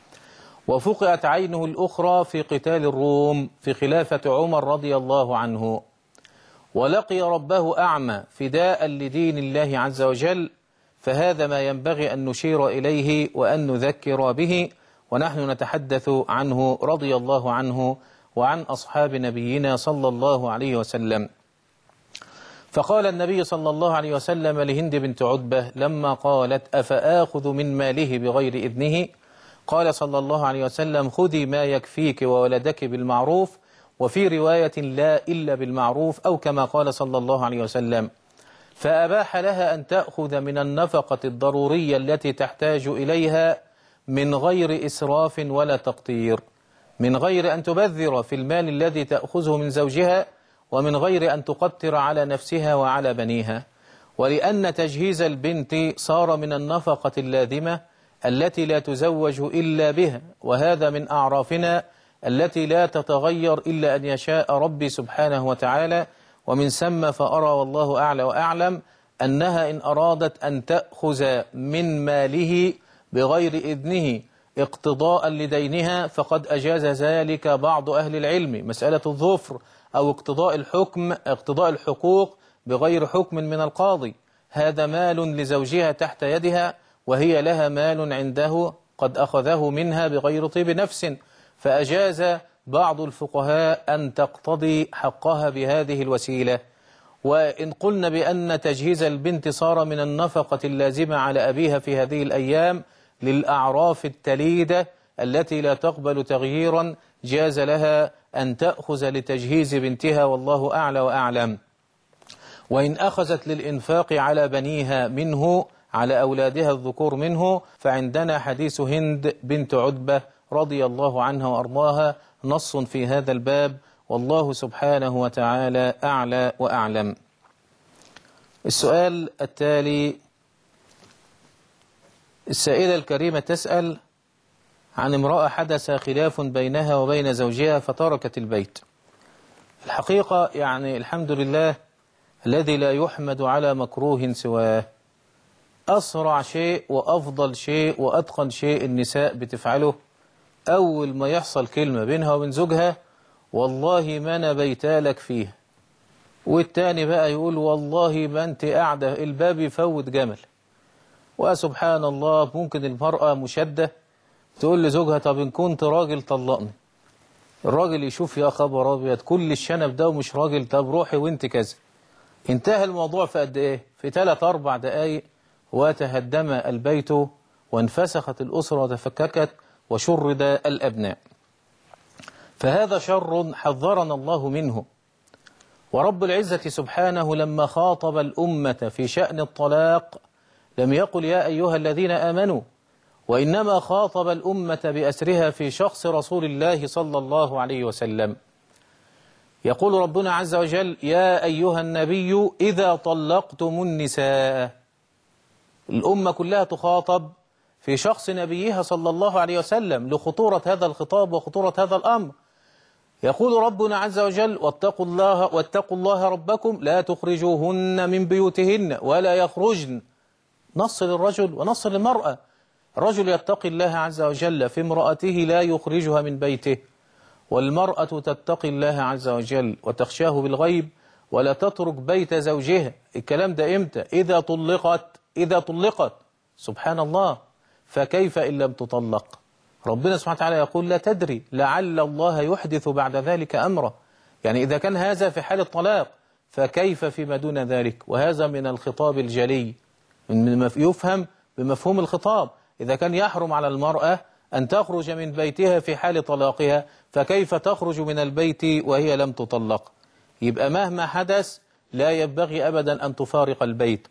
وفقئت عينه الأخرى في قتال الروم في خلافة عمر رضي الله عنه، ولقي ربه أعمى فداء لدين الله عز وجل. فهذا ما ينبغي أن نشير إليه وأن نذكر به، ونحن نتحدث عنه رضي الله عنه وعن أصحاب نبينا صلى الله عليه وسلم. فقال النبي صلى الله عليه وسلم لهند بنت عتبة لما قالت: أفآخذ من ماله بغير إذنه؟ قال صلى الله عليه وسلم: خذي ما يكفيك وولدك بالمعروف، وفي رواية لا إلا بالمعروف، أو كما قال صلى الله عليه وسلم. فأباح لها أن تأخذ من النفقة الضرورية التي تحتاج إليها من غير إسراف ولا تقتير، من غير أن تبذر في المال الذي تأخذه من زوجها، ومن غير أن تقتر على نفسها وعلى بنيها. ولأن تجهيز البنت صار من النفقة اللازمة التي لا تزوج إلا بها، وهذا من أعرافنا التي لا تتغير إلا أن يشاء ربي سبحانه وتعالى. ومن ثم فأرى والله أعلى وأعلم أنها إن أرادت أن تأخذ من ماله بغير إذنه اقتضاء لدينها فقد أجاز ذلك بعض أهل العلم، مسألة الظفر أو اقتضاء الحكم اقتضاء الحقوق بغير حكم من القاضي، هذا مال لزوجها تحت يدها وهي لها مال عنده قد أخذه منها بغير طيب نفس، فأجاز بعض الفقهاء أن تقتضي حقها بهذه الوسيلة. وإن قلنا بأن تجهيز البنت صار من النفقة اللازمة على أبيها في هذه الأيام للأعراف التليدة التي لا تقبل تغييرا، جاز لها أن تأخذ لتجهيز بنتها والله أعلى وأعلم. وإن أخذت للإنفاق على بنيها منه على أولادها الذكور منه فعندنا حديث هند بنت عتبة رضي الله عنها وأرضاها نص في هذا الباب، والله سبحانه وتعالى أعلى وأعلم. السؤال التالي، السائلة الكريمة تسأل عن امرأة حدث خلاف بينها وبين زوجها فتركت البيت. الحقيقة يعني الحمد لله الذي لا يحمد على مكروه سواه. أسرع شيء وأفضل شيء وأتقن شيء النساء بتفعله أول ما يحصل كلمة بينها وبين زوجها والله ما أنا بيتالك فيها، والتاني بقى يقول والله ما أنت قاعدة الباب يفوت جمل. وسبحان الله ممكن المرأة مشدة تقول لزوجها طب إن كنت راجل طلقني، الراجل يشوف يا خبر أبيض كل الشنب ده ومش راجل، طب روحي وانت كذا. انتهى الموضوع في قد إيه؟ في ثلاث أربع دقايق وتهدم البيت وانفسخت الأسرة وتفككت وشرد الأبناء. فهذا شر حذرنا الله منه. ورب العزة سبحانه لما خاطب الأمة في شأن الطلاق لم يقل يا أيها الذين آمنوا، وإنما خاطب الأمة بأسرها في شخص رسول الله صلى الله عليه وسلم. يقول ربنا عز وجل يا أيها النبي إذا طلقتم النساء. الأمة كلها تخاطب في شخص نبيها صلى الله عليه وسلم لخطورة هذا الخطاب وخطورة هذا الأمر. يقول ربنا عز وجل واتقوا الله, واتقوا الله ربكم لا تخرجوهن من بيوتهن ولا يخرجن. نص للرجل ونص للمرأة. الرجل يتقي الله عز وجل في امرأته لا يخرجها من بيته، والمرأة تتقي الله عز وجل وتخشاه بالغيب ولا تترك بيت زوجها. الكلام ده إمتى؟ إذا طلقت إذا طلقت سبحان الله، فكيف إن لم تطلق؟ ربنا سبحانه وتعالى يقول لا تدري لعل الله يحدث بعد ذلك أمره. يعني إذا كان هذا في حال الطلاق فكيف فيما دون ذلك؟ وهذا من الخطاب الجلي من يفهم بمفهوم الخطاب. إذا كان يحرم على المرأة أن تخرج من بيتها في حال طلاقها فكيف تخرج من البيت وهي لم تطلق؟ يبقى مهما حدث لا ينبغي أبدا أن تفارق البيت.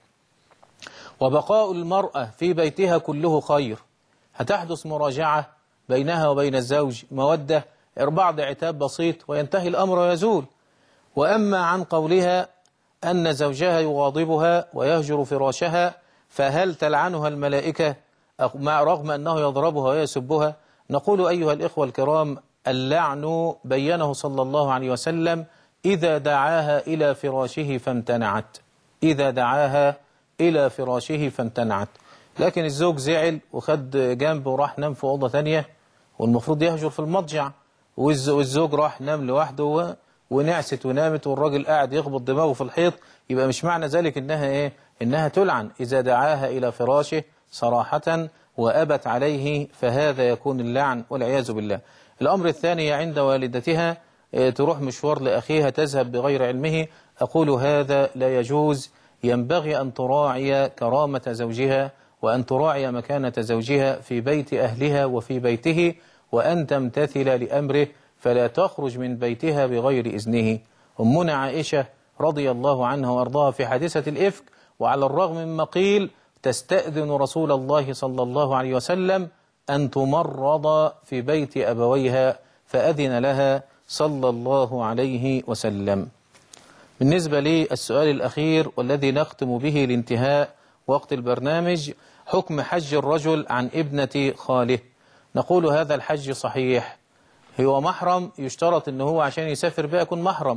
وبقاء المرأة في بيتها كله خير. هتحدث مراجعة بينها وبين الزوج، مودة، بعض عتاب بسيط وينتهي الأمر ويزول. وأما عن قولها أن زوجها يغاضبها ويهجر فراشها فهل تلعنها الملائكة مع رغم أنه يضربها ويسبها؟ نقول أيها الإخوة الكرام اللعن بينه صلى الله عليه وسلم إذا دعاها إلى فراشه فامتنعت، إذا دعاها إلى فراشه فامتنعت. لكن الزوج زعل وخد جنبه وراح نام في أوضة ثانية والمفروض يهجر في المضجع، والزوج راح نام لوحده ونعست ونامت والراجل قاعد يخبط دماغه في الحيط، يبقى مش معنى ذلك إنها إيه؟ إنها تلعن. إذا دعاها إلى فراشه صراحة وأبت عليه فهذا يكون اللعن والعياذ بالله. الأمر الثاني عند والدتها تروح مشوار لأخيها تذهب بغير علمه، أقول هذا لا يجوز. ينبغي أن تراعي كرامة زوجها وأن تراعي مكانة زوجها في بيت أهلها وفي بيته، وأن تمتثل لأمره فلا تخرج من بيتها بغير إذنه. أمنا عائشة رضي الله عنها وأرضاها في حادثة الإفك وعلى الرغم مما قيل تستأذن رسول الله صلى الله عليه وسلم أن تمرض في بيت أبويها فأذن لها صلى الله عليه وسلم. بالنسبة للسؤال الأخير والذي نختم به لانتهاء وقت البرنامج، حكم حج الرجل عن ابنة خاله. نقول هذا الحج صحيح، هو محرم، يشترط أنه هو عشان يسافر بها يكون محرم.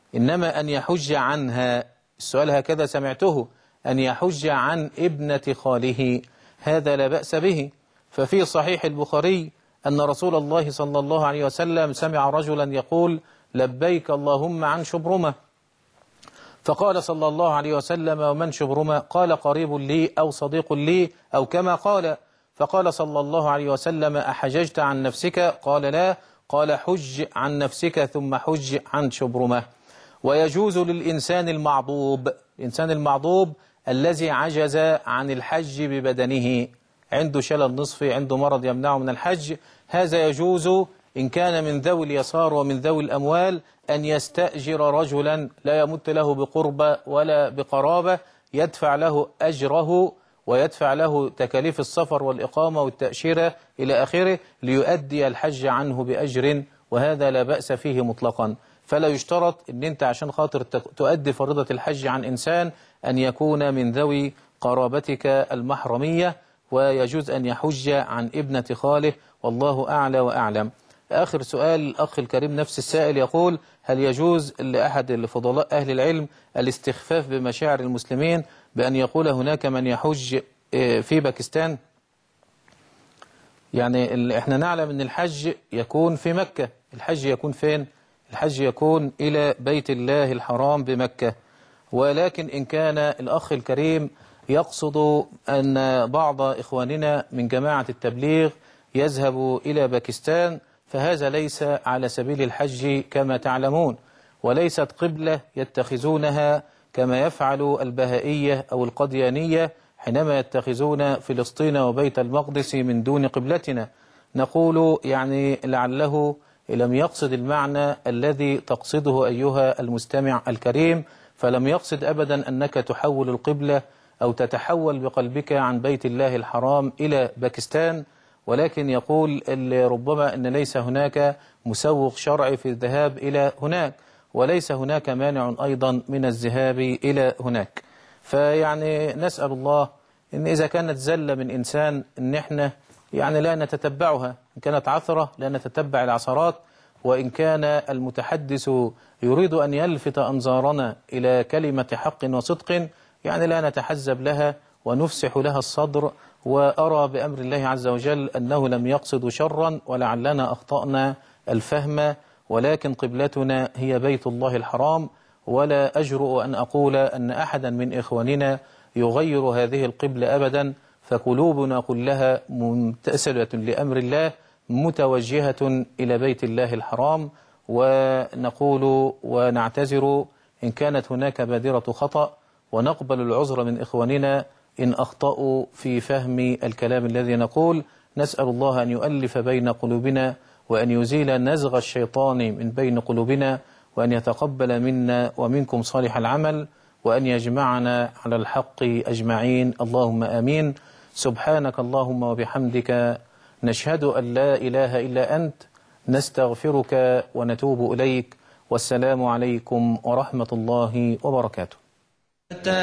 إنما أن يحج عنها، السؤال هكذا سمعته، أن يحج عن ابنة خاله هذا لا بأس به. ففي صحيح البخاري أن رسول الله صلى الله عليه وسلم سمع رجلا يقول لبيك اللهم عن شبرمة، فقال صلى الله عليه وسلم ومن شبرمة؟ قال قريب لي أو صديق لي أو كما قال. فقال صلى الله عليه وسلم أحججت عن نفسك؟ قال لا. قال حج عن نفسك ثم حج عن شبرمة. ويجوز للإنسان المعضوب، الإنسان المعضوب الذي عجز عن الحج ببدنه، عنده شلل نصفي، عنده مرض يمنعه من الحج، هذا يجوز إن كان من ذوي اليسار ومن ذوي الأموال أن يستأجر رجلا لا يمت له بقربة ولا بقرابة، يدفع له أجره ويدفع له تكاليف السفر والإقامة والتأشيرة إلى آخره ليؤدي الحج عنه بأجر، وهذا لا بأس فيه مطلقا. فلا يشترط أن أنت عشان خاطر تؤدي فريضة الحج عن إنسان أن يكون من ذوي قرابتك المحرمية، ويجوز أن يحج عن ابنة خاله، والله أعلى وأعلم. آخر سؤال الأخ الكريم نفس السائل يقول هل يجوز لأحد الفضلاء أهل العلم الاستخفاف بمشاعر المسلمين بأن يقول هناك من يحج في باكستان؟ يعني احنا نعلم أن الحج يكون في مكة، الحج يكون فين؟ الحج يكون إلى بيت الله الحرام بمكة. ولكن إن كان الأخ الكريم يقصد أن بعض إخواننا من جماعة التبليغ يذهب إلى باكستان، فهذا ليس على سبيل الحج كما تعلمون، وليست قبلة يتخذونها كما يفعل البهائية أو القديانية حينما يتخذون فلسطين وبيت المقدس من دون قبلتنا. نقول يعني لعله لم يقصد المعنى الذي تقصده أيها المستمع الكريم، فلم يقصد أبدا أنك تحول القبلة أو تتحول بقلبك عن بيت الله الحرام إلى باكستان، ولكن يقول ربما أن ليس هناك مسوغ شرعي في الذهاب إلى هناك، وليس هناك مانع أيضا من الذهاب إلى هناك. فيعني نسأل الله إن إذا كانت زلة من إنسان إن إحنا يعني لا نتتبعها، إن كانت عثرة لا نتتبع العثرات، وإن كان المتحدث يريد أن يلفت أنظارنا إلى كلمة حق وصدق يعني لا نتحزب لها ونفسح لها الصدر، وأرى بأمر الله عز وجل أنه لم يقصد شرا ولعلنا أخطأنا الفهم، ولكن قبلتنا هي بيت الله الحرام، ولا أجرؤ أن أقول أن أحدا من إخواننا يغير هذه القبلة أبدا، فقلوبنا كلها ممتثلة لأمر الله متوجهة إلى بيت الله الحرام. ونقول ونعتذر إن كانت هناك بادرة خطأ، ونقبل العذر من إخواننا إن أخطأوا في فهم الكلام الذي نقول. نسأل الله أن يؤلف بين قلوبنا، وأن يزيل نزغ الشيطان من بين قلوبنا، وأن يتقبل منا ومنكم صالح العمل، وأن يجمعنا على الحق أجمعين، اللهم آمين. سبحانك اللهم وبحمدك، نشهد أن لا إله إلا أنت، نستغفرك ونتوب إليك، والسلام عليكم ورحمة الله وبركاته.